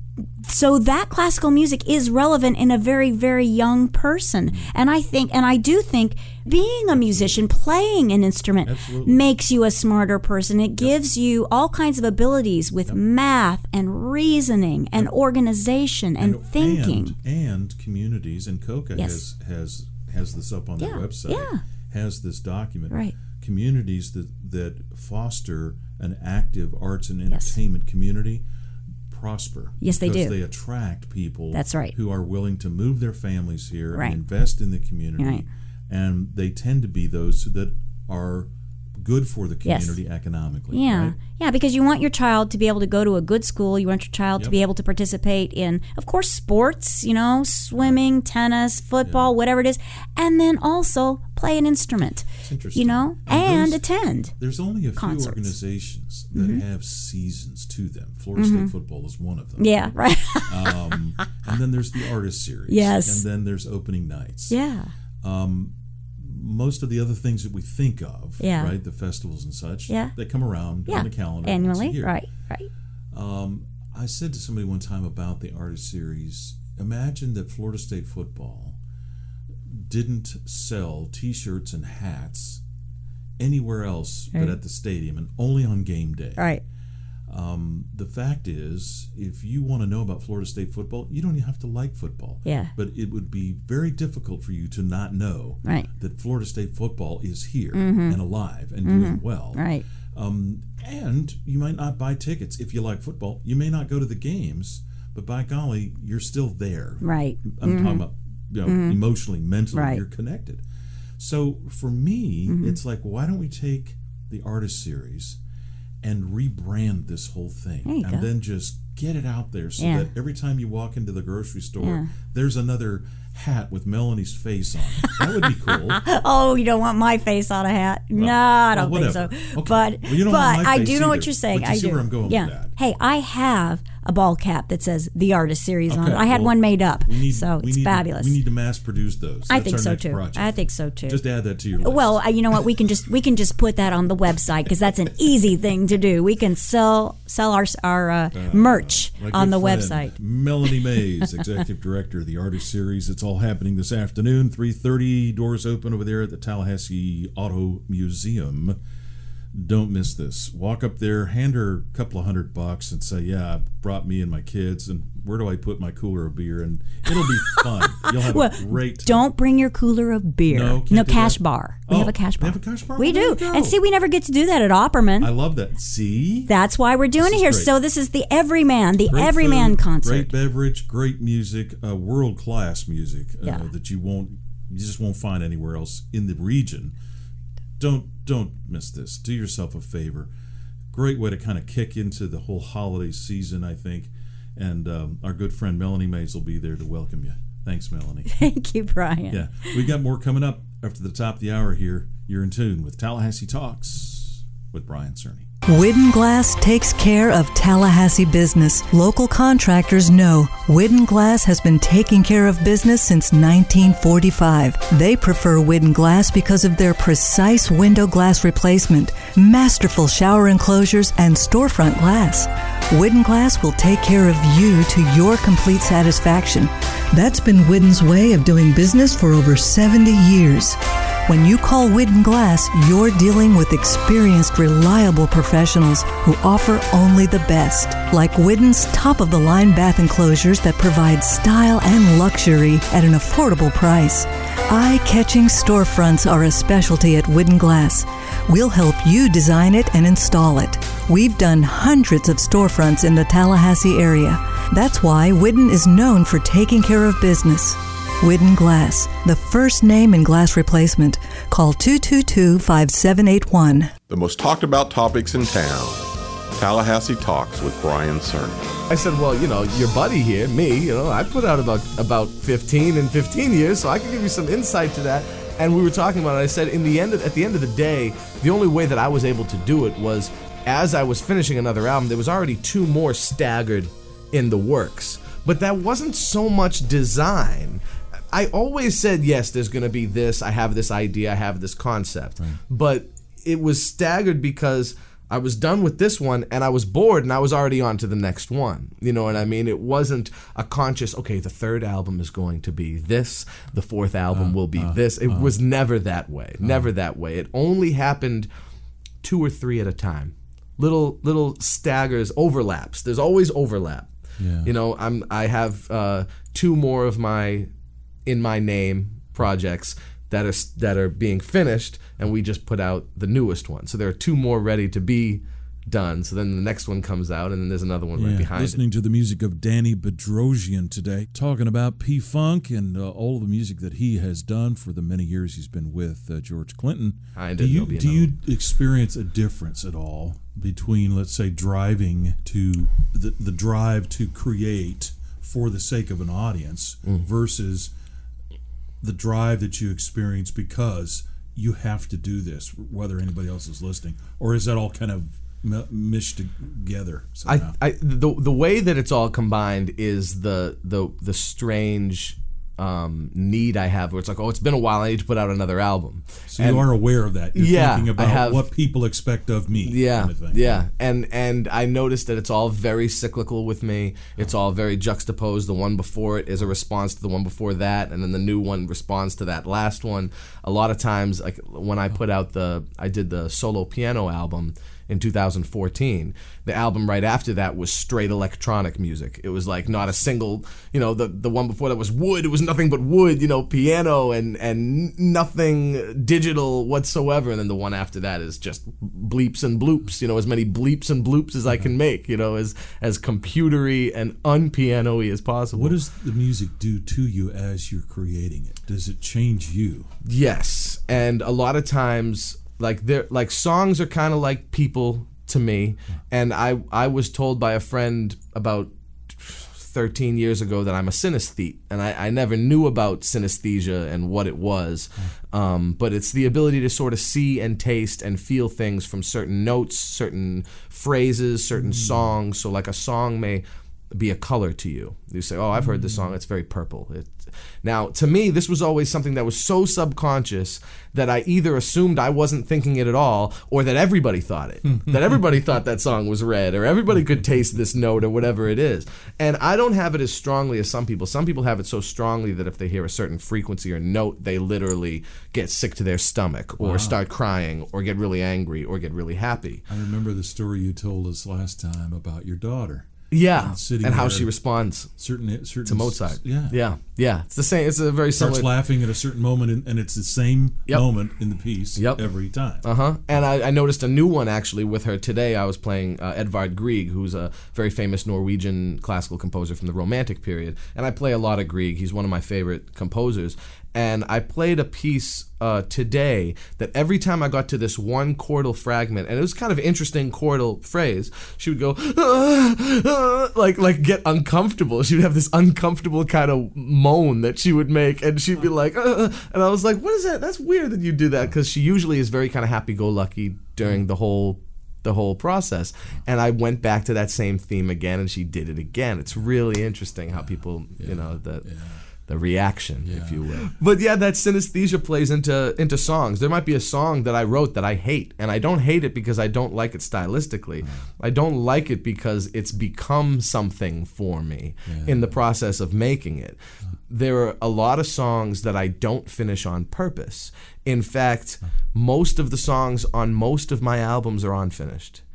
So that classical music is relevant in a very, very young person. And I think, and I do think, being a musician, playing an instrument Absolutely. Makes you a smarter person. It gives yep. you all kinds of abilities with yep. math and reasoning and yep. organization and, and thinking. And, and communities, and Coca yes. has, has has this up on yeah. their website, yeah. has this document. Right. Communities that, that foster an active arts and entertainment yes. community prosper. Yes, they do. Because they attract people That's right. who are willing to move their families here right. and invest in the community. Right. And they tend to be those that are good for the community yes. economically. Yeah, right? yeah, because you want your child to be able to go to a good school. You want your child yep. to be able to participate in, of course, sports, you know, swimming, tennis, football, yeah. whatever it is, and then also play an instrument, you know, and, and attend There's only a concerts. few organizations that mm-hmm. have seasons to them. Florida mm-hmm. State Football is one of them. Yeah, right. um, and then there's the Artist Series. Yes. And then there's opening nights. Yeah. Um, most of the other things that we think of, yeah. right, the festivals and such, yeah. they come around yeah. on the calendar annually, once a year. right, right. Um, I said to somebody one time about the Artist Series, imagine that Florida State Football didn't sell T-shirts and hats anywhere else Right. but at the stadium and only on game day. Right. Um, the fact is, if you want to know about Florida State football, you don't even have to like football. Yeah. But it would be very difficult for you to not know Right. that Florida State football is here Mhm. and alive and Mhm. doing well. Right. Um, and you might not buy tickets if you like football. You may not go to the games, but by golly, you're still there. Right. I'm Mhm. talking about you know, Mhm. emotionally, mentally, Right. you're connected. So for me, Mhm. it's like, why don't we take the artist series and rebrand this whole thing, There you and go. then just get it out there so Yeah. that every time you walk into the grocery store, Yeah. there's another hat with Melanie's face on it. That would be cool. Oh, you don't want my face on a hat? Well, no, I well, don't think whatever. so. Okay. But, Well, you don't but want my I face do know what either, you're saying. but you I see do. where I'm going with yeah. that. Hey, I have a ball cap that says the artist series on Okay, it. I had well, one made up, we need- so we it's need to- fabulous. we need to mass produce those. I That's think our so next too. project. I think so too. Just add that to your list. Well, uh, you know what? We can just we can just put that on the website because that's an easy thing to do. We can sell sell our our uh, merch My on good the friend, website. Melanie Mays, Executive Director of the Artist Series. It's all happening this afternoon, three thirty. Doors open over there at the Tallahassee Auto Museum. Don't miss this. Walk up there, hand her a couple of hundred bucks and say, yeah, I brought me and my kids, and where do I put my cooler of beer? And it'll be fun. You'll have Well, a great time. don't bring your cooler of beer. No, can't do cash that. bar. We Oh, have a cash they bar. have a cash bar? We Well, there do. you go. And see, we never get to do that at Opperman. I love that. See? That's why we're doing This it is here. great. So this is the Everyman, the Great Everyman food, concert. Great beverage, great music, uh, world class music uh, Yeah. that you won't, you just won't find anywhere else in the region. Don't don't miss this. Do yourself a favor. Great way to kind of kick into the whole holiday season, I think. And um, our good friend Melanie Mays will be there to welcome you. Thanks, Melanie. Thank you, Brian. Yeah, we got more coming up after the top of the hour here. You're in tune with Tallahassee Talks with Brian Cerny. Widden Glass takes care of Tallahassee business. Local contractors know Widden Glass has been taking care of business since nineteen forty-five. They prefer Widden Glass because of their precise window glass replacement, masterful shower enclosures, and storefront glass. Widden Glass will take care of you to your complete satisfaction. That's been Widden's way of doing business for over seventy years. When you call Widden Glass, you're dealing with experienced, reliable professionals who offer only the best, like Widden's top-of-the-line bath enclosures that provide style and luxury at an affordable price. Eye-catching storefronts are a specialty at Widden Glass. We'll help you design it and install it. We've done hundreds of storefronts in the Tallahassee area. That's why Widden is known for taking care of business. Widden Glass, the first name in glass replacement. Call two two two, five seven eight one. The most talked about topics in town. Tallahassee Talks with Brian Cerny. I said, well, you know, your buddy here, me, you know, I put out about about fifteen in fifteen years, so I can give you some insight to that. And we were talking about it. I said, in the end, of, at the end of the day, the only way that I was able to do it was as I was finishing another album. There was already two more staggered in the works, but that wasn't so much design. I always said, yes, there's going to be this. I have this idea. I have this concept, right. But it was staggered because I was done with this one and I was bored and I was already on to the next one. You know what I mean? It wasn't a conscious, okay, the third album is going to be this, the fourth album uh, will be uh, this. It uh, was never that way. Uh, never that way. It only happened two or three at a time. Little little staggers, overlaps. There's always overlap. Yeah. You know, I'm I have uh, two more of my in my name projects that are that are being finished, and we just put out the newest one. So there are two more ready to be done. So then the next one comes out, and then there's another one yeah, right behind listening it. to the music of Danny Bedrosian today, talking about P-Funk and uh, all the music that he has done for the many years he's been with uh, George Clinton. I do you do you experience a difference at all between, let's say, driving to the the drive to create for the sake of an audience mm. versus the drive that you experience because you have to do this, whether anybody else is listening, or is that all kind of mished together somehow? I, I, the the way that it's all combined is the the the strange um, need I have where it's like, oh, it's been a while, I need to put out another album. So And- you are aware of that. You're Yeah, thinking I about have- what people expect of me. Yeah, kind of thing. yeah, and and I noticed that it's all very cyclical with me. It's all very juxtaposed. The one before it is a response to the one before that, and then the new one responds to that last one. A lot of times, like when I put out the, I did the solo piano album in two thousand fourteen. The album right after that was straight electronic music. It was like not a single, you know, the the one before that was wood. It was nothing but wood, you know, piano and and nothing digital whatsoever. And then the one after that is just bleeps and bloops, you know, as many bleeps and bloops as I can make, you know, as as computery and unpiano-y as possible. What does the music do to you as you're creating it? Does it change you? Yes, and a lot of times, like they're like songs are kind of like people to me, and I I was told by a friend about thirteen years ago that I'm a synesthete, and I, I never knew about synesthesia and what it was, um, but it's the ability to sort of see and taste and feel things from certain notes, certain phrases, certain mm. songs. So like a song may be a color to you. You say, oh, I've heard this song, it's very purple. It, now, to me, this was always something that was so subconscious that I either assumed I wasn't thinking it at all, or that everybody thought it. That everybody thought that song was red, or everybody could taste this note, or whatever it is. And I don't have it as strongly as some people. Some people have it so strongly that if they hear a certain frequency or note, they literally get sick to their stomach, or Wow. start crying, or get really angry, or get really happy. I remember the story you told us last time about your daughter. Yeah, And sitting and how there- she responds Certain, certain to Mozart. Yeah. yeah, yeah. It's the same. It's a very Starts similar. laughing at a certain moment, and, and it's the same Yep. moment in the piece Yep. every time. Uh huh. And I, I noticed a new one actually with her today. I was playing uh, Edvard Grieg, who's a very famous Norwegian classical composer from the Romantic period, and I play a lot of Grieg. He's one of my favorite composers. And I played a piece uh, today that every time I got to this one chordal fragment, and it was kind of interesting chordal phrase, she would go "Ah, ah," like like get uncomfortable. She would have this uncomfortable kind of moan that she would make, and she'd be like, "Ah," and I was like, what is that? That's weird that you do that, because she usually is very kind of happy-go-lucky during the whole the whole process. And I went back to that same theme again, and she did it again. It's really interesting how people, you know, that. The reaction, Yeah. if you will. But yeah, that synesthesia plays into into songs. There might be a song that I wrote that I hate, and I don't hate it because I don't like it stylistically. I don't like it because it's become something for me Yeah. in the process of making it. There are a lot of songs that I don't finish on purpose. In fact, most of the songs on most of my albums are unfinished.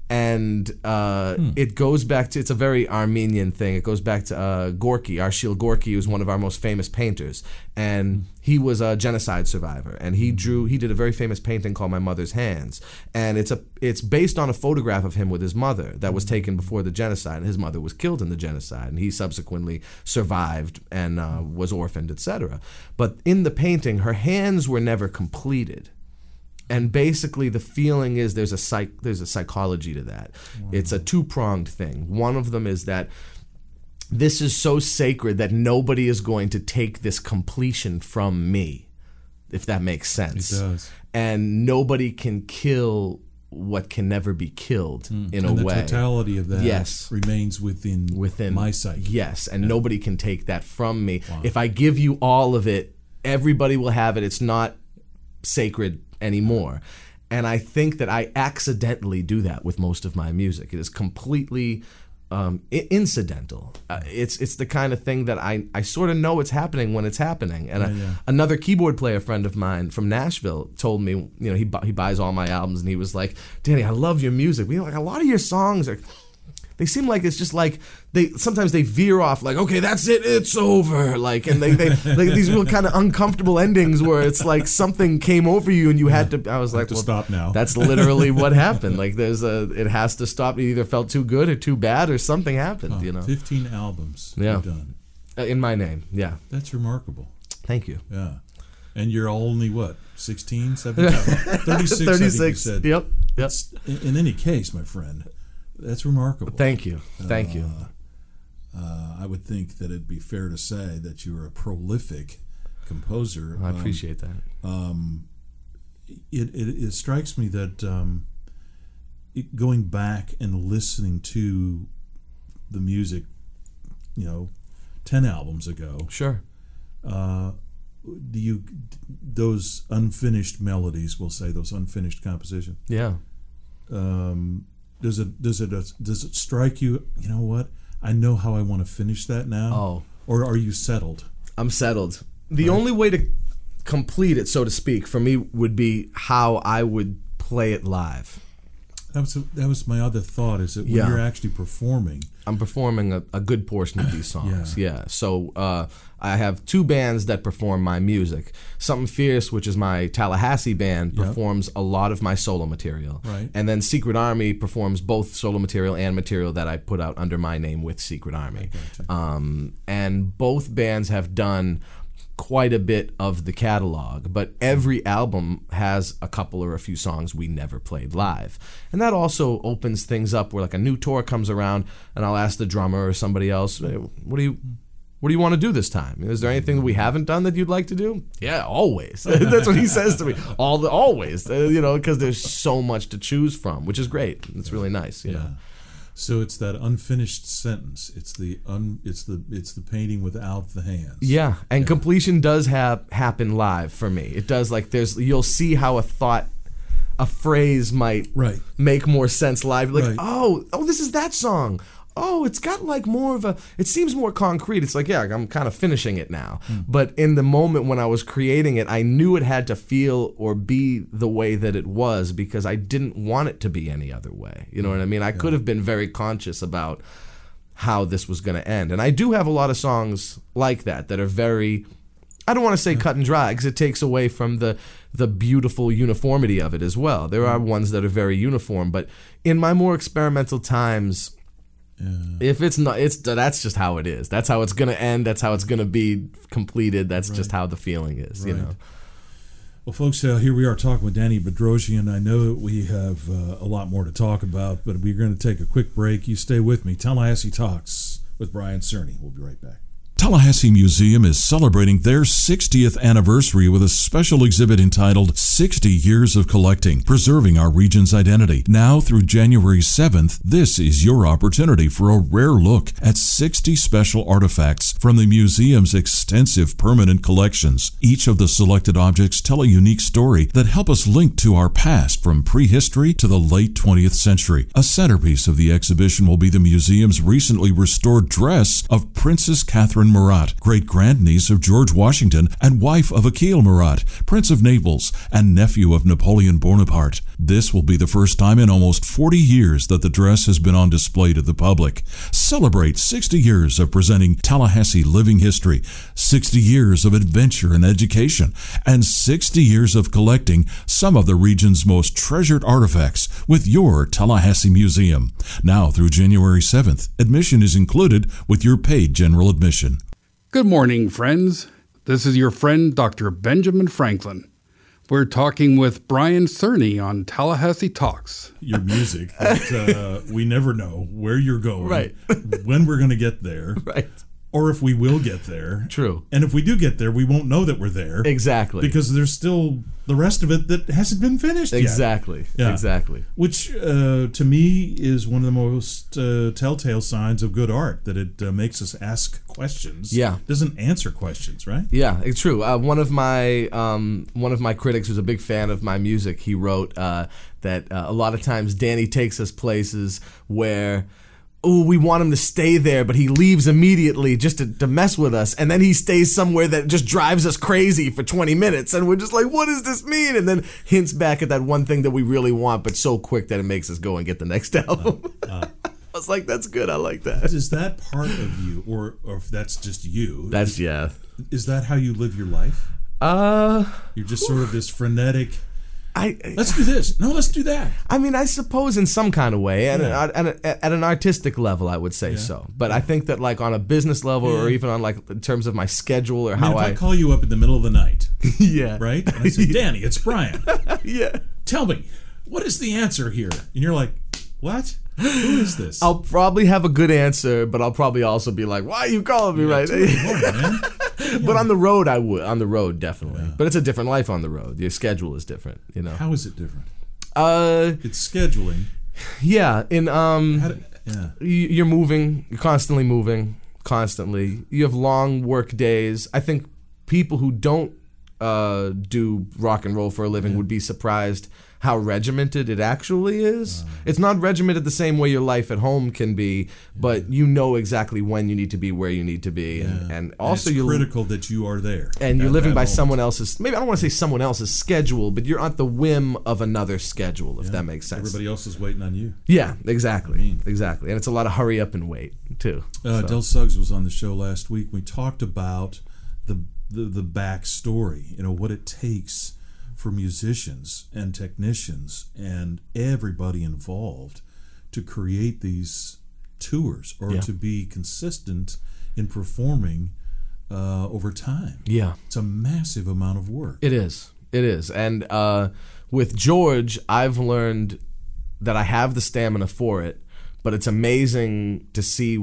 And uh, Hmm. it goes back to, it's a very Armenian thing. It goes back to uh, Gorky, Arshil Gorky, who's one of our most famous painters. And he was a genocide survivor. And he drew, he did a very famous painting called My Mother's Hands. And it's a, it's based on a photograph of him with his mother that was taken before the genocide. And his mother was killed in the genocide. And he subsequently survived and uh, was orphaned, et cetera. But in the painting, her hands were never completed. And basically, the feeling is there's a psych, there's a psychology to that. Wow. It's a two-pronged thing. One of them is that this is so sacred that nobody is going to take this completion from me, if that makes sense. It does. And nobody can kill what can never be killed mm. in and a the way. The totality of that yes. remains within, within my psyche. Yes, and yeah. nobody can take that from me. Wow. If I give you all of it, everybody will have it. It's not sacred anymore. And I think that I accidentally do that with most of my music. It is completely um, I- incidental. Uh, it's it's the kind of thing that I, I sort of know it's happening when it's happening. And yeah, I, yeah. another keyboard player friend of mine from Nashville told me, you know, he bu- he buys all my albums, and he was like, Danny, I love your music. You know, like a lot of your songs are, they seem like it's just like they sometimes they veer off like, okay, that's it, it's over, like, and they they like these real kind of uncomfortable endings where it's like something came over you and you had to. I was I like, have to well, stop now. That's literally what happened. Like, there's a, it has to stop. It either felt too good or too bad or something happened. Oh, you know, fifteen albums. Yeah. You've done uh, in my name. Yeah, that's remarkable. Thank you. Yeah, and you're only what, sixteen, seventeen, thirty-six. thirty-six. I think you said. Yep. Yep. In, in any case, my friend, that's remarkable. Thank you. Thank uh, you. Uh, I would think that it'd be fair to say that you're a prolific composer. I appreciate um, that. Um, it, it it strikes me that um, it, going back and listening to the music, you know, ten albums ago, sure, Uh, do you those unfinished melodies? We'll say those unfinished compositions. Yeah. Um, does it does it does it strike you? You know what? I know how I want to finish that now. Oh. Or are you settled? I'm settled. The Right. only way to complete it, so to speak, for me would be how I would play it live. That was that was my other thought. Is that when Yeah. you're actually performing, I'm performing a, a good portion of these songs. Yeah. yeah. So uh, I have two bands that perform my music. Something Fierce, which is my Tallahassee band, Yep. performs a lot of my solo material. Right. And then Secret Army performs both solo material and material that I put out under my name with Secret Army. Um, and both bands have done quite a bit of the catalog, but every album has a couple or a few songs we never played live. And that also opens things up where like a new tour comes around and I'll ask the drummer or somebody else, hey, what do you what do you want to do this time? Is there anything that we haven't done that you'd like to do? Yeah, always. That's what he says to me. All the always, uh, you know, because there's so much to choose from, which is great. It's really nice, you yeah. know. So it's that unfinished sentence. It's the un. It's the it's the painting without the hands. Yeah, and completion does have happen live for me. It does, like there's you'll see how a thought, a phrase might Right. make more sense live. Like Right. oh oh this is that song. Oh, it's got like more of a. It seems more concrete. It's like yeah, I'm kind of finishing it now. But in the moment when I was creating it, I knew it had to feel or be the way that it was because I didn't want it to be any other way. You know what I mean? I could have been very conscious about how this was going to end. And I do have a lot of songs like that that are very, I don't want to say cut and dry because it takes away from the the beautiful uniformity of it as well. There are ones that are very uniform, but in my more experimental times, if it's not, it's that's just how it is. That's how it's going to end. That's how it's going to be completed. That's Right. just how the feeling is, you Right. know. Well, folks, uh, here we are talking with Danny Bedrosian. I know that we have uh, a lot more to talk about, but we're going to take a quick break. You stay with me. Tallahassee Talks with Brian Cerny. We'll be right back. Tallahassee Museum is celebrating their sixtieth anniversary with a special exhibit entitled sixty Years of Collecting, Preserving Our Region's Identity. Now through January seventh, this is your opportunity for a rare look at sixty special artifacts from the museum's extensive permanent collections. Each of the selected objects tell a unique story that help us link to our past from prehistory to the late twentieth century. A centerpiece of the exhibition will be the museum's recently restored dress of Princess Catherine Murat, great-grandniece of George Washington and wife of Akil Murat, Prince of Naples and nephew of Napoleon Bonaparte. This will be the first time in almost forty years that the dress has been on display to the public. Celebrate sixty years of presenting Tallahassee living history, sixty years of adventure and education, and sixty years of collecting some of the region's most treasured artifacts with your Tallahassee Museum. Now through January seventh, admission is included with your paid general admission. Good morning, friends. This is your friend, Doctor Benjamin Franklin. We're talking with Brian Cerny on Tallahassee Talks. Your music, that, uh, we never know where you're going, Right. when we're going to get there, Right. or if we will get there. True. And if we do get there, we won't know that we're there. Exactly. Because there's still the rest of it that hasn't been finished yet. Exactly. Yeah. Exactly. Which, uh, to me, is one of the most uh, telltale signs of good art, that it uh, makes us ask questions. Yeah. Doesn't answer questions, right? Yeah, it's true. Uh, one of my um, one of my critics, who's a big fan of my music, he wrote uh, that uh, a lot of times Danny takes us places where, oh, we want him to stay there, but he leaves immediately just to, to mess with us, and then he stays somewhere that just drives us crazy for twenty minutes, and we're just like, what does this mean? And then hints back at that one thing that we really want, but so quick that it makes us go and get the next album. Uh, uh. I was like, that's good. I like that. Is that part of you, or, or if that's just you? That's, is, yeah. Is that how you live your life? Uh, You're just sort of this frenetic, I, let's do this. No, let's do that. I mean, I suppose in some kind of way, and Yeah. at, at, at an artistic level, I would say Yeah. so. But I think that, like, on a business level, or Yeah. even on, like, in terms of my schedule or I mean, how if I, I, call you up in the middle of the night, yeah, right? And I say, Danny, it's Brian. yeah, Tell me, what is the answer here? And you're like, what? Who is this? I'll probably have a good answer, but I'll probably also be like, "Why are you calling me right?" Tell me more, man. But on the road, I would. On the road, definitely. Yeah. But it's a different life on the road. Your schedule is different, you know. How is it different? Uh, It's scheduling. yeah. In um, How do, yeah. you- you're moving. You're constantly moving. Constantly. You have long work days. I think people who don't uh, do rock and roll for a living yeah. would be surprised how regimented it actually is. Uh, it's not regimented the same way your life at home can be, but you know exactly when you need to be, where you need to be, yeah. and, and also and it's you're critical that you are there. And you're living by moment. someone else's. Maybe I don't want to say someone else's schedule, but you're at the whim of another schedule, if yeah. that makes sense. Everybody else is waiting on you. Yeah, exactly, I mean. exactly, and it's a lot of hurry up and wait too. Uh, so. Del Suggs was on the show last week. We talked about the the, the backstory. You know what it takes for musicians and technicians and everybody involved to create these tours or yeah. to be consistent in performing uh, over time. Yeah. It's a massive amount of work. It is. It is. And uh, with George, I've learned that I have the stamina for it, but it's amazing to see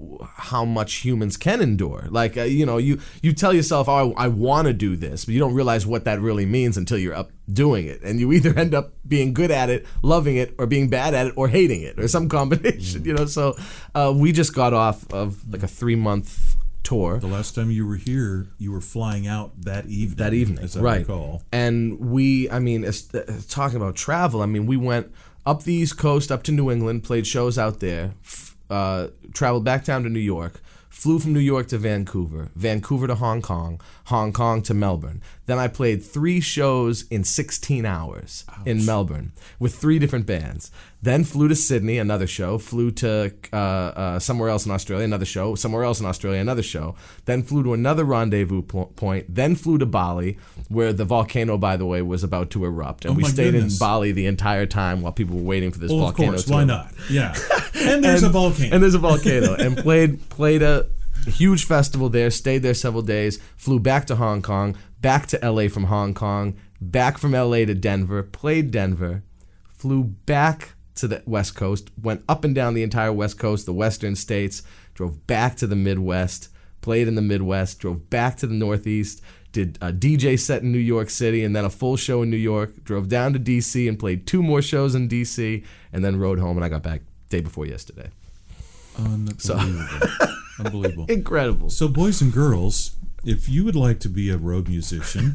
how much humans can endure. Like, uh, you know, you, you tell yourself, oh, I, I want to do this, but you don't realize what that really means until you're up doing it. And you either end up being good at it, loving it, or being bad at it, or hating it, or some combination, mm. you know. So uh, we just got off of like a three-month tour. The last time you were here, you were flying out that evening. That evening, as I right. recall. And we, I mean, it's, it's talking about travel, I mean, we went up the East Coast, up to New England, played shows out there, f- uh, traveled back down to New York, flew from New York to Vancouver, Vancouver to Hong Kong, Hong Kong to Melbourne. Then I played three shows in sixteen hours Ouch. in Melbourne with three different bands. Then flew to Sydney, another show. Flew to uh, uh, somewhere else in Australia, another show. Somewhere else in Australia, another show. Then flew to another rendezvous po- point. Then flew to Bali, where the volcano, by the way, was about to erupt. And oh we stayed goodness. in Bali the entire time while people were waiting for this well, volcano of course. to Why erupt. not? Yeah. And there's and, a volcano. And there's a volcano. and played played a huge festival there, stayed there several days, flew back to Hong Kong, back to L A from Hong Kong, back from L A to Denver, played Denver, flew back to the West Coast, went up and down the entire West Coast, the western states, drove back to the Midwest, played in the Midwest, drove back to the Northeast, did a D J set in New York City and then a full show in New York, drove down to D C and played two more shows in D C, and then rode home, and I got back day before yesterday. Unbelievable. So. Unbelievable. Incredible. So, boys and girls, if you would like to be a road musician,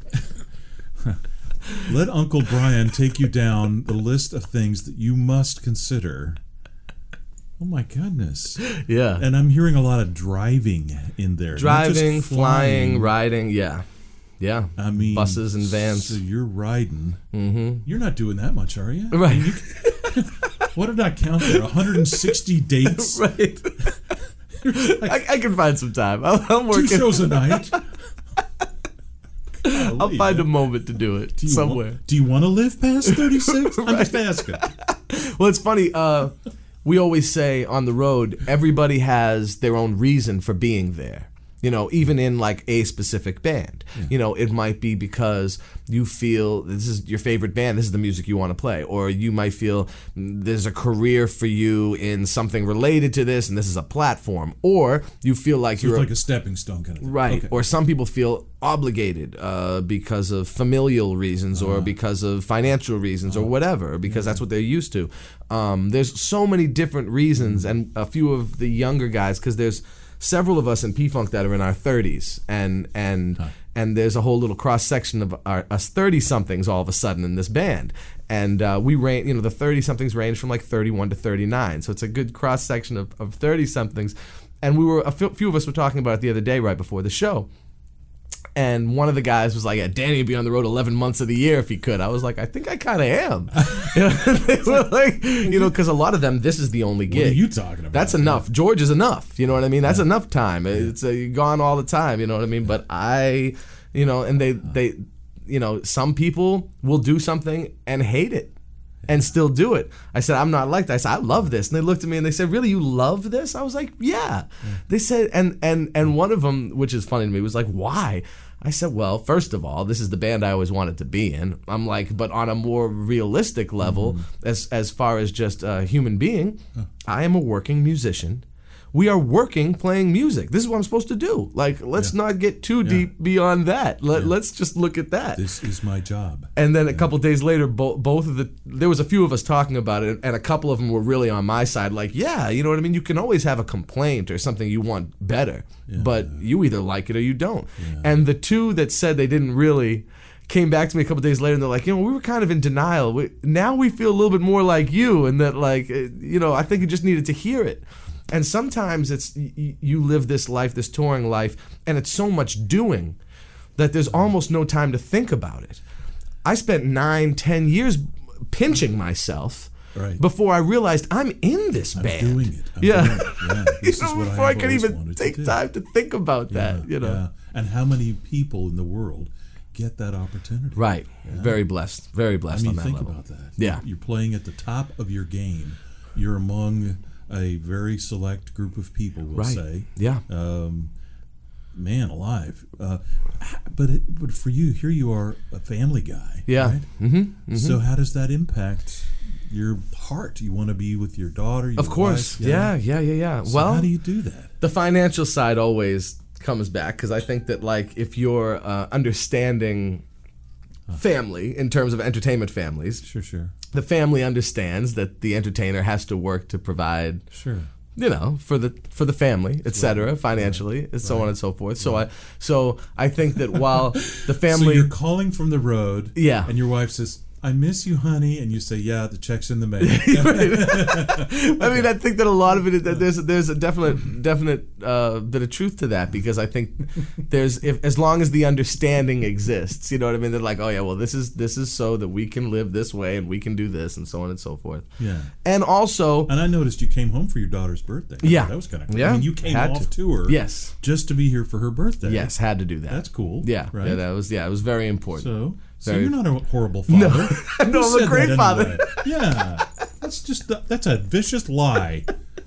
let Uncle Brian take you down the list of things that you must consider. Oh, my goodness. Yeah. And I'm hearing a lot of driving in there. Driving, flying, riding, yeah. Yeah. I mean, buses and vans. So you're riding. Mm-hmm. You're not doing that much, are you? Right. I mean, you, what did I count there? one hundred sixty dates? Right. Like, I, I can find some time. I'm, I'm working. Two shows a night. Golly, I'll find man. a moment to do it do somewhere. Want, do you want to live past thirty-six? Right. I'm just asking. Well, it's funny. Uh, we always say on the road, everybody has their own reason for being there. You know, even in like a specific band, yeah. you know, it might be because you feel this is your favorite band, this is the music you want to play, or you might feel there's a career for you in something related to this, and this is a platform, or you feel like so you're it's like a stepping stone kind of thing. Right. Okay. Or some people feel obligated uh, because of familial reasons, or uh, because of financial reasons, uh, or whatever, because yeah. that's what they're used to. Um, there's so many different reasons, and a few of the younger guys, because there's several of us in P-Funk that are in our thirties, and and huh. and there's a whole little cross section of our, us thirty-somethings all of a sudden in this band, and uh, we range, you know, the thirty-somethings range from like thirty-one to thirty-nine, so it's a good cross section of of thirty-somethings, and we were a few of us were talking about it the other day right before the show. And one of the guys was like, yeah, Danny would be on the road eleven months of the year if he could. I was like, I think I kind of am. You know, they were like, you know, because a lot of them, this is the only gig. What are you talking about? That's enough. George is enough. You know what I mean? That's yeah. enough time. It's uh, you're gone all the time. You know what I mean? But I, you know, and they, they, you know, some people will do something and hate it. And still do it. I said, I'm not like that. I said, I love this. And they looked at me and they said, really, you love this? I was like, yeah. yeah. They said, and and and one of them, which is funny to me, was like, why? I said, well, first of all, this is the band I always wanted to be in. I'm like, but on a more realistic level, mm-hmm. as as far as just a human being, huh. I am a working musician we are working playing music. This is what I'm supposed to do. Like, let's Yeah. not get too Yeah. deep beyond that. Let, Yeah. Let's just look at that. This is my job. And then a couple days later, bo- both of the there was a few of us talking about it, and a couple of them were really on my side. Like, yeah, you know what I mean. You can always have a complaint or something you want better, but you either like it or you don't. And the two that said they didn't really came back to me a couple days later, and they're like, you know, we were kind of in denial. We, now we feel a little bit more like you, and that, like, uh, you know, I think you just needed to hear it. And sometimes it's y- you live this life, this touring life, and it's so much doing that there's almost no time to think about it. I spent nine, ten years pinching myself Right. before I realized I'm in this I'm band. doing it. I'm yeah, doing it. Yeah, this you know, is what before I, I've could always even wanted to take do. time to think about that. Yeah, You know, yeah. And how many people in the world get that opportunity? right? Yeah. Very blessed. Very blessed I mean, on that think level. about that. Yeah. You're playing at the top of your game. You're among a very select group of people, we'll Right. say. Yeah. Um, man alive. Uh, but it, but for you, here you are, a family guy. Yeah. Right? Mm-hmm. Mm-hmm. So how does that impact your heart? You want to be with your daughter, your Of course. wife? Yeah, yeah, yeah, yeah. So well, how do you do that? the financial side always comes back, because I think that, like, if you're uh, understanding family in terms of entertainment families, Sure, sure. the family understands that the entertainer has to work to provide, Sure. you know, for the for the family, et cetera, financially, and so on and so forth. So I so I think that while the So family, you're calling from the road, Yeah. and your wife says, "I miss you, honey," and you say, "Yeah, the check's in the mail." I mean, I think that a lot of it is that there's there's a definite definite uh, bit of truth to that, because I think there's if as long as the understanding exists, you know what I mean. They're like, oh yeah, well this is this is so that we can live this way and we can do this and so on and so forth. Yeah. And also, And I noticed you came home for your daughter's birthday. Yeah. That was kind of cool. Yeah. I mean, you came Had off to. tour Yes. just to be here for her birthday. yes, had to do that. That's cool. Yeah, Right? yeah, that was yeah, it was very important. So, so Very- you're not a horrible father. No. Who No, I'm a said great that father. anyway? Yeah. That's just, that's a vicious lie.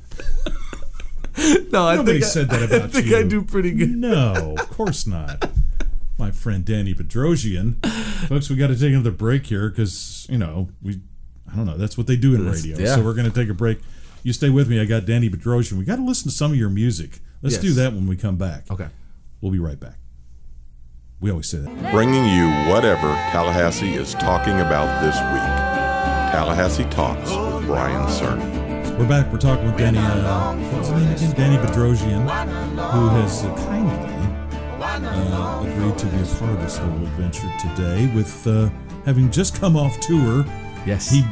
No, I Nobody think said that I, about I think you. I do pretty good. No, of course not. My friend Danny Bedrosian. Folks, we got to take another break here because, you know, we, I don't know, that's what they do in That's- radio. yeah. So we're going to take a break. You stay with me. I got Danny Bedrosian. We got to listen to some of your music. Let's Yes. do that when we come back. Okay. We'll be right back. We always say that. Bringing you whatever Tallahassee is talking about this week. Tallahassee Talks with Brian Cerny. We're back. We're talking with Danny, uh, what's his name again? Danny Bedrosian, who has uh, kindly uh, agreed to be a part of this little adventure today with uh, having just come off tour. Yes. He,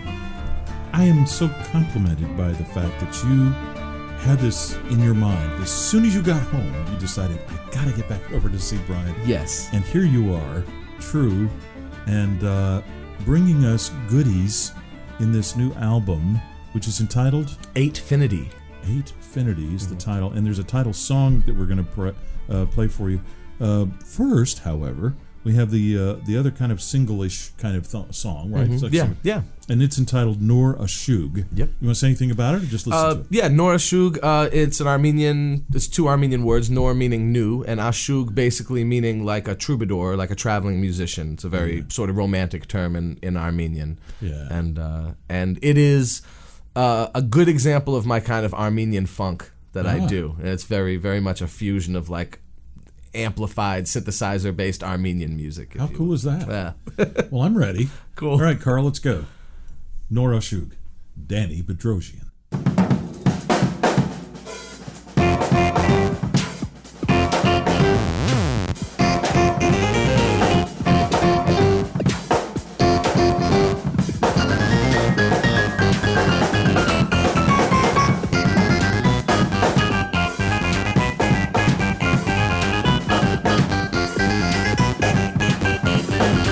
I am so complimented by the fact that you had this in your mind. As soon as you got home, you decided, I got to get back over to see Brian. Yes. And here you are, true, and uh, bringing us goodies in this new album, which is entitled Eightfinity. Eightfinity is the title, and there's a title song that we're going to pre- uh, play for you. Uh, first, however, we have the uh, the other kind of single-ish kind of th- song, right? Mhm. It's like Yeah, some- yeah. And it's entitled Nor Ashug. Yep. You want to say anything about it, or just listen Uh, to it? yeah, Nor Ashug, uh, it's an Armenian, it's two Armenian words, Nor meaning new, and Ashug basically meaning like a troubadour, like a traveling musician. It's a very sort of romantic term in, in Armenian. Yeah. And, uh, and it is uh, a good example of my kind of Armenian funk that I Ah. do. And it's very, very much a fusion of like amplified, synthesizer-based Armenian music. if How you cool will. is that? Yeah. Well, I'm ready. Cool. All right, Carl, let's go. Nor Ashug, Danny Bedrosian.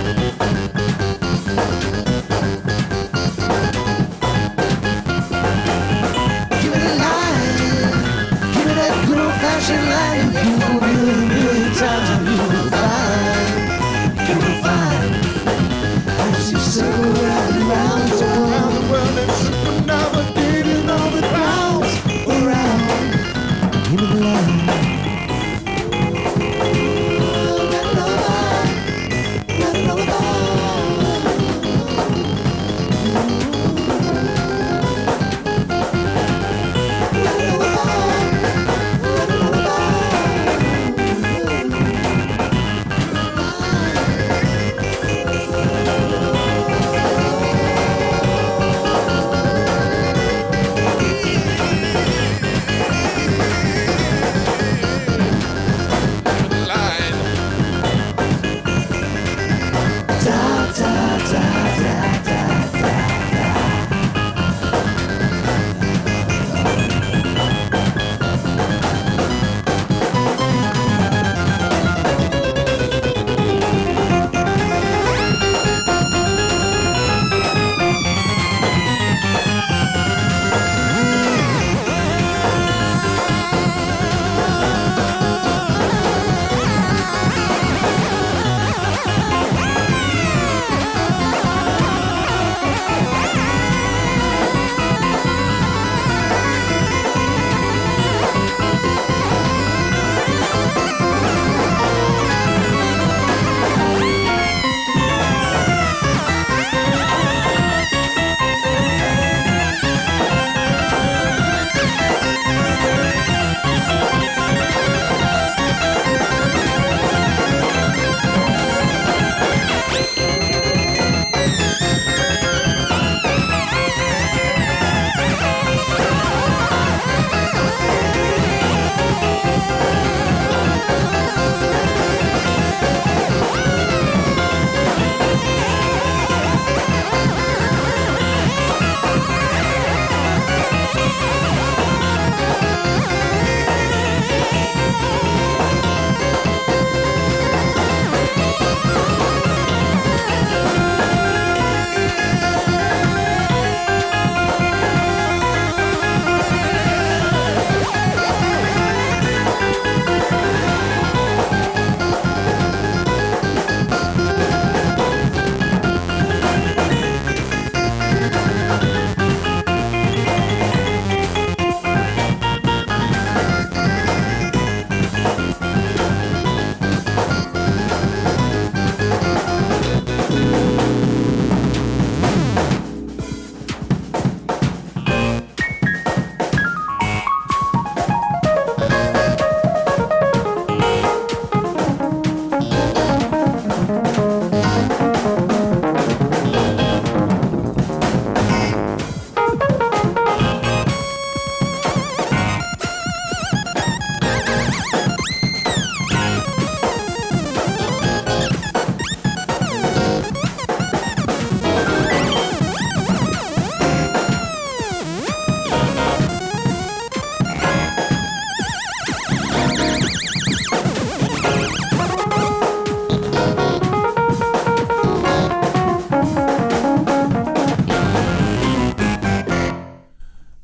Thank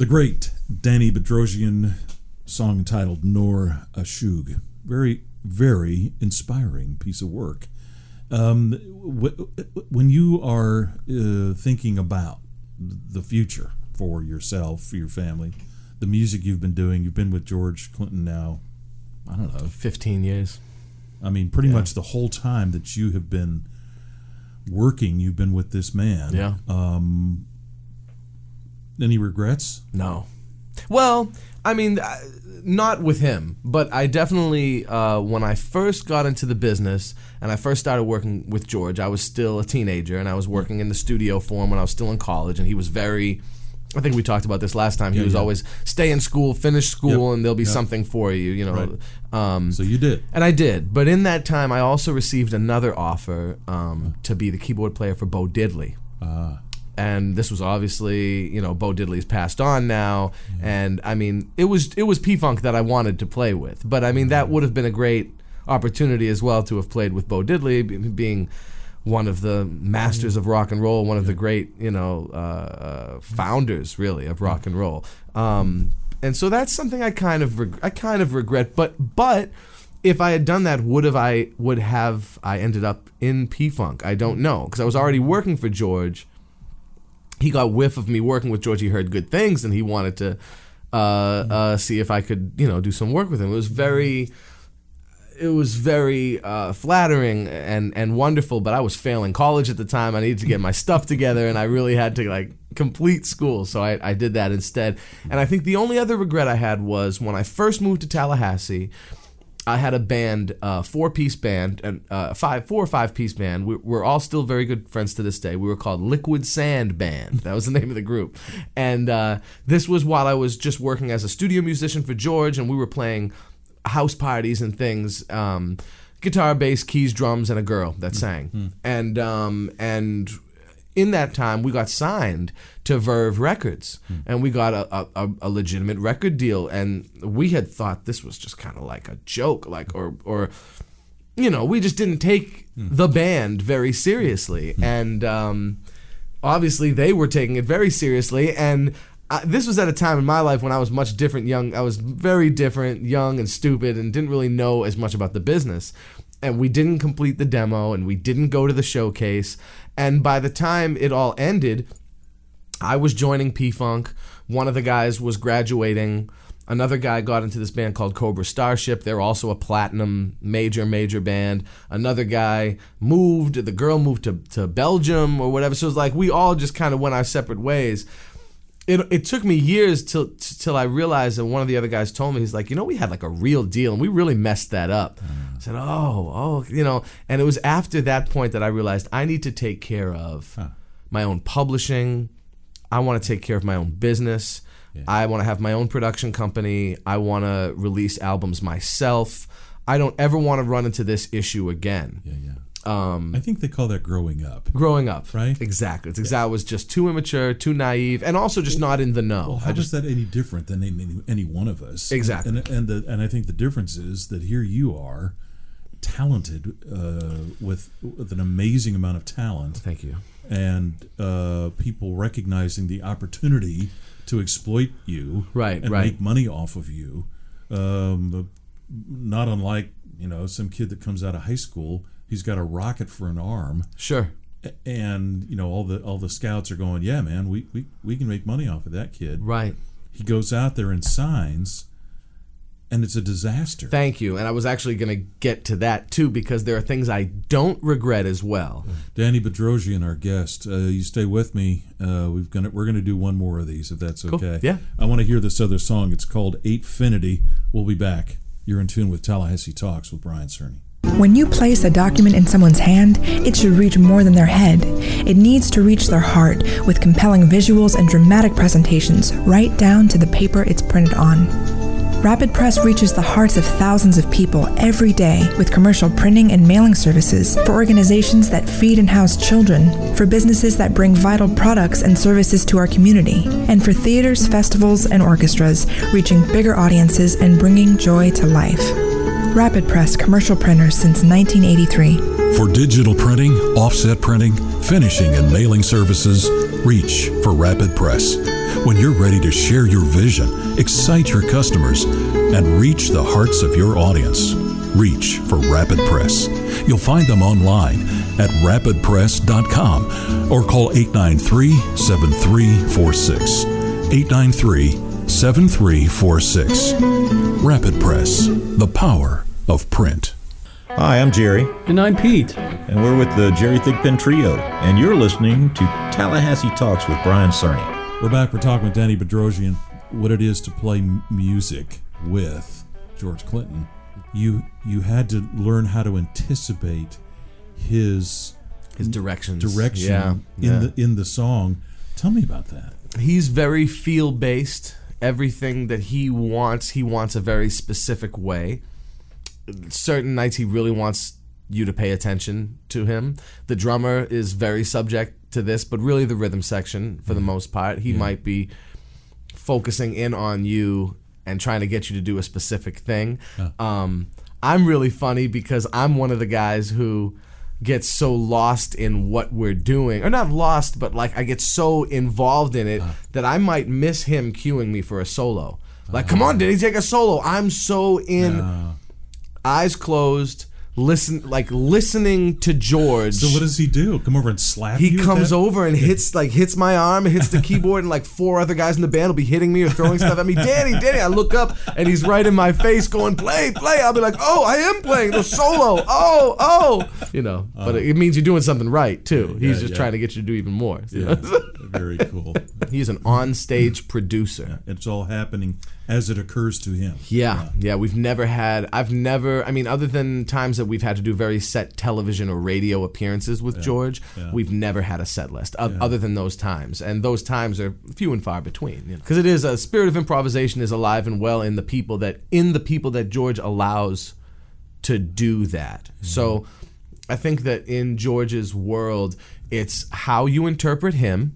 great Danny Bedrosian, song entitled Nor Ashug. Very, very inspiring piece of work. Um, w- when you are uh, thinking about the future for yourself, for your family, the music you've been doing, you've been with George Clinton now, I don't know, fifteen years. I mean, pretty Yeah. much the whole time that you have been working, you've been with this man. Yeah. Um, any regrets? No. Well, I mean, uh, not with him, but I definitely, uh, when I first got into the business and I first started working with George, I was still a teenager and I was working in the studio for him when I was still in college, and he was very, I think we talked about this last time, he Yeah, was yeah. always stay in school, finish school, Yep. and there'll be Yep. something for you, you know. Right. Um, So you did. And I did, but in that time I also received another offer um, to be the keyboard player for Bo Diddley. Ah. And this was obviously, you know, Bo Diddley's passed on now, and I mean, it was it was P-Funk that I wanted to play with, but I mean, that would have been a great opportunity as well to have played with Bo Diddley, b- being one of the masters of rock and roll, one of the great, you know, uh, uh, founders really of rock and roll. Um, and so that's something I kind of reg- I kind of regret, but but. If I had done that, would have I would have I ended up in P-Funk? I don't know, because I was already working for George. He got whiff of me working with George. He heard good things, and he wanted to uh, uh, see if I could, you know, do some work with him. It was very, it was very uh, flattering and and wonderful. But I was failing college at the time. I needed to get my stuff together, and I really had to like complete school. So I, I did that instead. And I think the only other regret I had was when I first moved to Tallahassee. I had a band, uh, four-piece band, and uh, five, four or five-piece band. We, we're all still very good friends to this day. We were called Liquid Sand Band. That was the name of the group. And uh, this was while I was just working as a studio musician for George, and we were playing house parties and things. Um, guitar, bass, keys, drums, and a girl that sang. Mm-hmm. And um, and in that time, we got signed to Verve Records, mm. and we got a, a, a legitimate record deal. And we had thought this was just kind of like a joke, like or or you know, we just didn't take mm. the band very seriously. Mm. And um, obviously, they were taking it very seriously. And I, this was at a time in my life when I was much different, young. I was very different, young and stupid, and didn't really know as much about the business. And we didn't complete the demo, and we didn't go to the showcase. And by the time it all ended, I was joining P-Funk. One of the guys was graduating. Another guy got into this band called Cobra Starship. They're also a platinum major, major band. Another guy moved. The girl moved to, to Belgium or whatever. So it was like we all just kind of went our separate ways. It it took me years till till I realized that one of the other guys told me, he's like, you know, we had like a real deal and we really messed that up. I said, oh, oh, you know, and it was after that point that I realized I need to take care of huh. my own publishing. I want to take care of my own business. Yeah. I want to have my own production company. I want to release albums myself. I don't ever want to run into this issue again. Yeah, yeah. Um, I think they call that growing up. Growing up, right? Exactly. It's exactly. I was just too immature, too naive, and also just not in the know. Well, how I just, is that any different than any, any one of us? Exactly. And and the, and I think the difference is that here you are, talented, uh, with with an amazing amount of talent. Thank you. And uh, people recognizing the opportunity to exploit you, right, and right. make money off of you. Um, not unlike, you know, some kid that comes out of high school. He's got a rocket for an arm. Sure. And, you know, all the all the scouts are going, yeah, man, we, we, we can make money off of that kid. Right. He goes out there and signs, and it's a disaster. Thank you. And I was actually going to get to that, too, because there are things I don't regret as well. Danny Bedrosian, our guest, uh, you stay with me. Uh, we've gonna, we're going to do one more of these, if that's okay. Cool. Yeah. I want to hear this other song. It's called Eightfinity. We'll be back. You're in tune with Tallahassee Talks with Brian Cerny. When you place a document in someone's hand, it should reach more than their head. It needs to reach their heart with compelling visuals and dramatic presentations, right down to the paper it's printed on. Rapid Press reaches the hearts of thousands of people every day with commercial printing and mailing services for organizations that feed and house children, for businesses that bring vital products and services to our community, and for theaters, festivals, and orchestras reaching bigger audiences and bringing joy to life. Rapid Press commercial printers since nineteen eighty-three. For digital printing, offset printing, finishing, and mailing services, reach for Rapid Press. When you're ready to share your vision, excite your customers, and reach the hearts of your audience, reach for Rapid Press. You'll find them online at rapid press dot com or call eight nine three, seven three four six. eight nine three, seven three four six. Rapid Press, the power of print. Hi, I'm Jerry. And I'm Pete. And we're with the Jerry Thigpen Trio. And you're listening to Tallahassee Talks with Brian Cerny. We're back. We're talking with Danny Bedrosian, what it is to play m- music with George Clinton. You you had to learn how to anticipate his his directions, direction yeah, in yeah. the in the song. Tell me about that. He's very feel based. Everything that he wants, he wants a very specific way. Certain nights he really wants you to pay attention to him. The drummer is very subject to this, but really the rhythm section, for the most part, he Yeah. might be focusing in on you and trying to get you to do a specific thing. Huh. Um, I'm really funny because I'm one of the guys who gets so lost in what we're doing, or not lost, but like I get so involved in it Uh. that I might miss him cueing me for a solo. Like, come on, did he take a solo? I'm so in, Uh, eyes closed, listen, like listening to George. so what does he do? Come over and slap He you? at comes that? over and hits like hits my arm, hits the keyboard, and like four other guys in the band will be hitting me or throwing stuff at me. Danny, Danny, I look up and he's right in my face going, play, play. I'll be like, oh, I am playing the solo. Oh, oh. You know, but it means you're doing something right too. He's Yeah, just yeah. trying to get you to do even more. Yeah, very cool. He's an on-stage producer. It's all happening as it occurs to him. Yeah, yeah, we've never had, I've never, I mean, other than times that we've had to do very set television or radio appearances with George, yeah. we've never had a set list, o- Yeah. other than those times. And those times are few and far between. Because it is, a spirit of improvisation is alive and well in the people that, in the people that George allows to do that. Mm-hmm. So I think that in George's world, it's how you interpret him,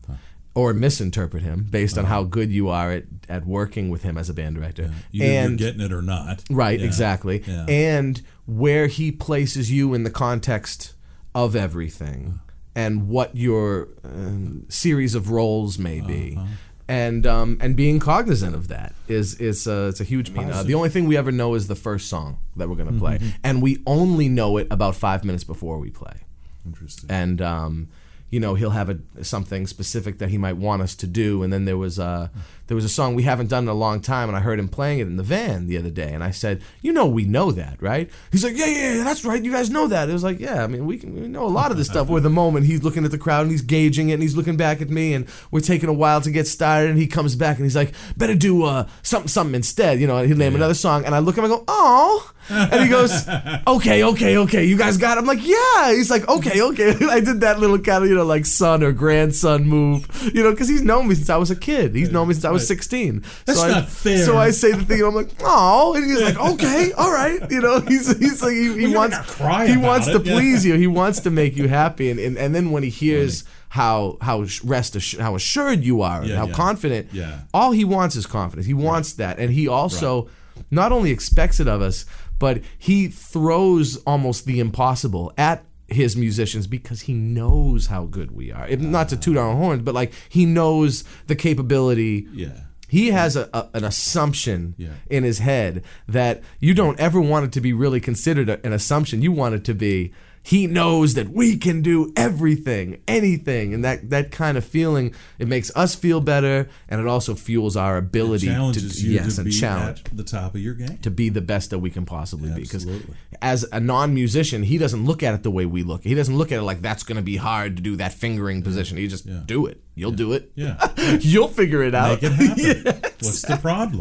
or misinterpret him based on how good you are at, at working with him as a band director. Either and you're getting it or not. Right, Yeah. exactly. Yeah. And where he places you in the context of everything and what your um, series of roles may be. Uh-huh. And um, and being cognizant of that is is uh, it's a huge pain. Uh, the only thing we ever know is the first song that we're going to play, Mhm. and we only know it about five minutes before we play. Interesting. And um, you know, he'll have a, something specific that he might want us to do. And then there was a, there was a song we haven't done in a long time, and I heard him playing it in the van the other day. And I said, you know, we know that, right? He's like, yeah, yeah, yeah, that's right. You guys know that. It was like, yeah, I mean, we, can, we know a lot of this stuff. Where the moment he's looking at the crowd and he's gauging it and he's looking back at me, and we're taking a while to get started. And he comes back and he's like, better do uh, something, something instead. You know, and he'll name another song. And I look at him and I go, oh. And he goes, okay, okay, okay, you guys got it? I'm like, yeah. He's like, okay, okay. I did that little kind of, you know, like son or grandson move, you know, because he's known me since I was a kid. He's known me since I was sixteen. That's so not I, fair. So I say the thing, and I'm like, oh. And he's like, okay, all right. You know, he's he's like, he, he Well, you're wants, not gonna cry he about wants it. to Yeah. please you. He wants to make you happy. And, and, and then when he hears how how rest assu- how assured you are, and Yeah, how yeah. confident, Yeah. all he wants is confidence. He wants that. And he also not only expects it of us, but he throws almost the impossible at his musicians because he knows how good we are. It, not to toot our own horns, but like he knows the capability. Yeah. He has a, a, an assumption Yeah. in his head that you don't ever want it to be really considered a, an assumption. You want it to be, he knows that we can do everything, anything. And that, that kind of feeling, it makes us feel better, and it also fuels our ability It to, challenges you yes, to and be challenge at the top of your game. to be the best that we can possibly be. Because Absolutely. as a non-musician, he doesn't look at it the way we look. He doesn't look at it like that's going to be hard to do that fingering position. He just do it. You'll do it. Yeah. You'll figure it out. Make it happen. Yes. What's the problem?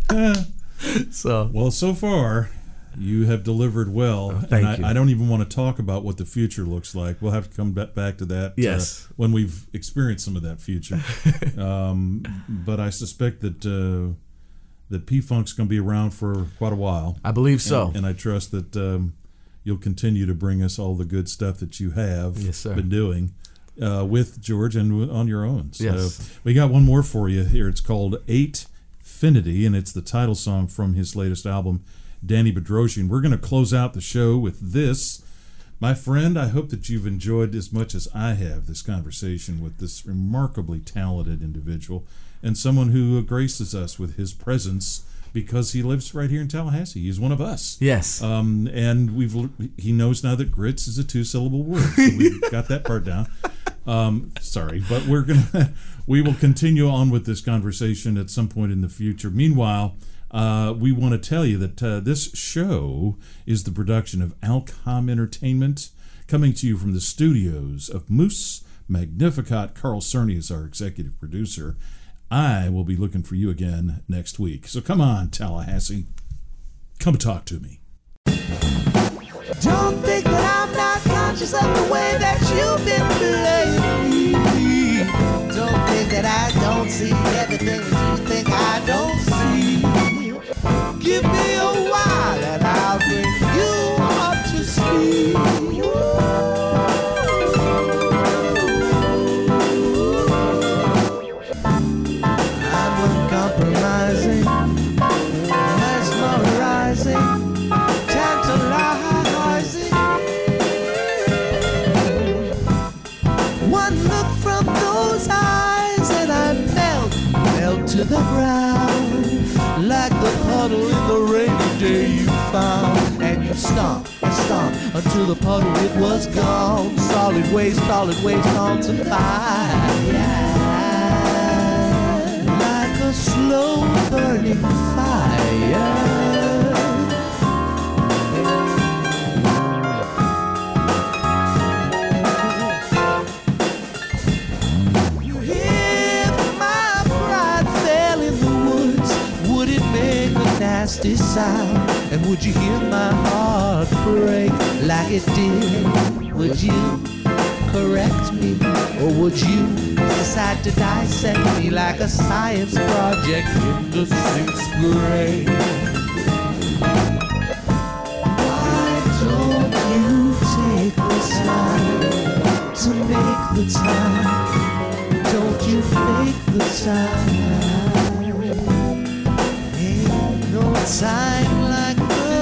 So well, so far you have delivered well. thank and I, you. I don't even want to talk about what the future looks like. We'll have to come back back to that Yes. uh, when we've experienced some of that future. um, but I suspect that uh, that P-Funk's going to be around for quite a while. I believe so. And, and I trust that um, you'll continue to bring us all the good stuff that you have Yes, sir. been doing. Uh, with George and on your own. So Yes. we got one more for you here. It's called Eight Finity, and it's the title song from his latest album, Danny Bedrosian. We're going to close out the show with this My friend, I hope that you've enjoyed as much as I have this conversation with this remarkably talented individual and someone who graces us with his presence because he lives right here in Tallahassee. He's one of us. Yes. Um, and we've he knows now that grits is a two-syllable word. So we've got that part down. Um, sorry, but we're gonna we will continue on with this conversation at some point in the future. Meanwhile, uh, we want to tell you that uh, this show is the production of Alcom Entertainment, coming to you from the studios of Moose Magnificat. Carl Cerny is our executive producer. I will be looking for you again next week. So come on, Tallahassee. Come talk to me. Don't think that I'm not conscious of the way that you've been playing me. Don't think that I don't see everything that you think I don't see. Give me a while and I'll bring you up to speed. Compromising, mesmerizing, tantalizing. One look from those eyes and I melt, melt to the ground, like the puddle in the rainy day you found. And you stomp, and stomp until the puddle it was gone. Solid waste, solid waste on to fire. A slow burning fire. If my pride fell in the woods, would it make a nasty sound? And would you hear my heart break like it did? Would you correct me, or would you decide to dissect me like a science project in the sixth grade? Why don't you take the time to make the time? Don't you fake the time? Ain't no time like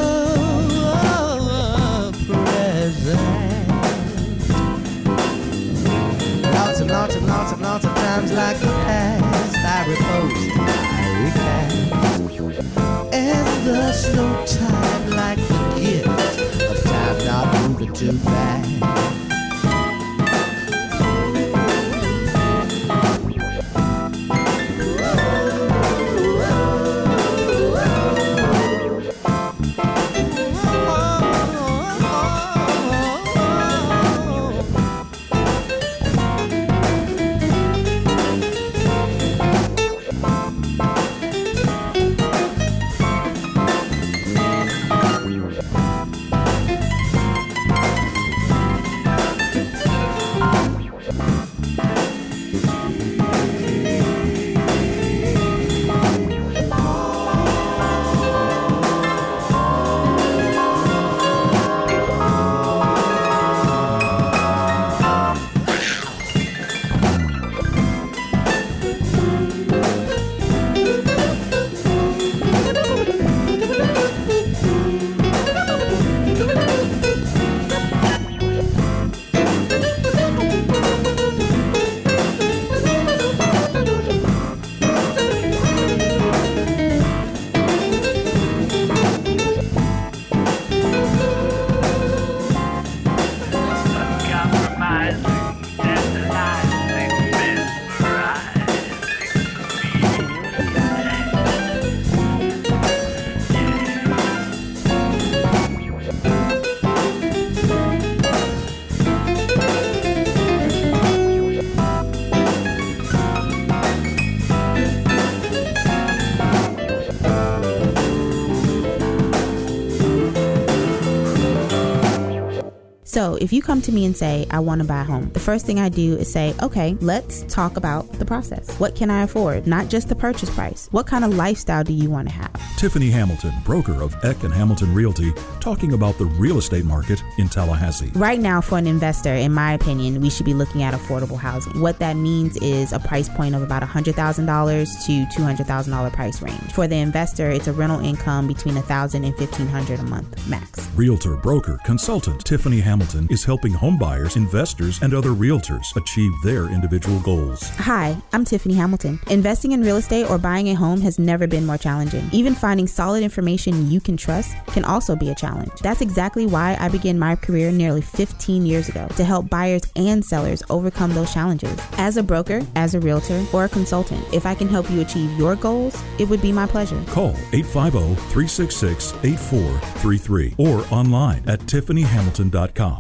the present. Lots and lots and lots and lots of times like the past, I repose, I recast. And there's no time like the gift of time not moving too fast. So if you come to me and say, I want to buy a home, the first thing I do is say, okay, let's talk about the process. What can I afford? Not just the purchase price. What kind of lifestyle do you want to have? Tiffany Hamilton, broker of Eck and Hamilton Realty, talking about the real estate market in Tallahassee. Right now, for an investor, in my opinion, we should be looking at affordable housing. What that means is a price point of about one hundred thousand dollars to two hundred thousand dollars price range. For the investor, it's a rental income between one thousand dollars and fifteen hundred dollars a month max. Realtor, broker, consultant, Tiffany Hamilton. Hamilton is helping homebuyers, investors, and other realtors achieve their individual goals. Hi, I'm Tiffany Hamilton. Investing in real estate or buying a home has never been more challenging. Even finding solid information you can trust can also be a challenge. That's exactly why I began my career nearly fifteen years ago, to help buyers and sellers overcome those challenges. As a broker, as a realtor, or a consultant, if I can help you achieve your goals, it would be my pleasure. Call eight five zero, three six six, eight four three three or online at tiffany hamilton dot com.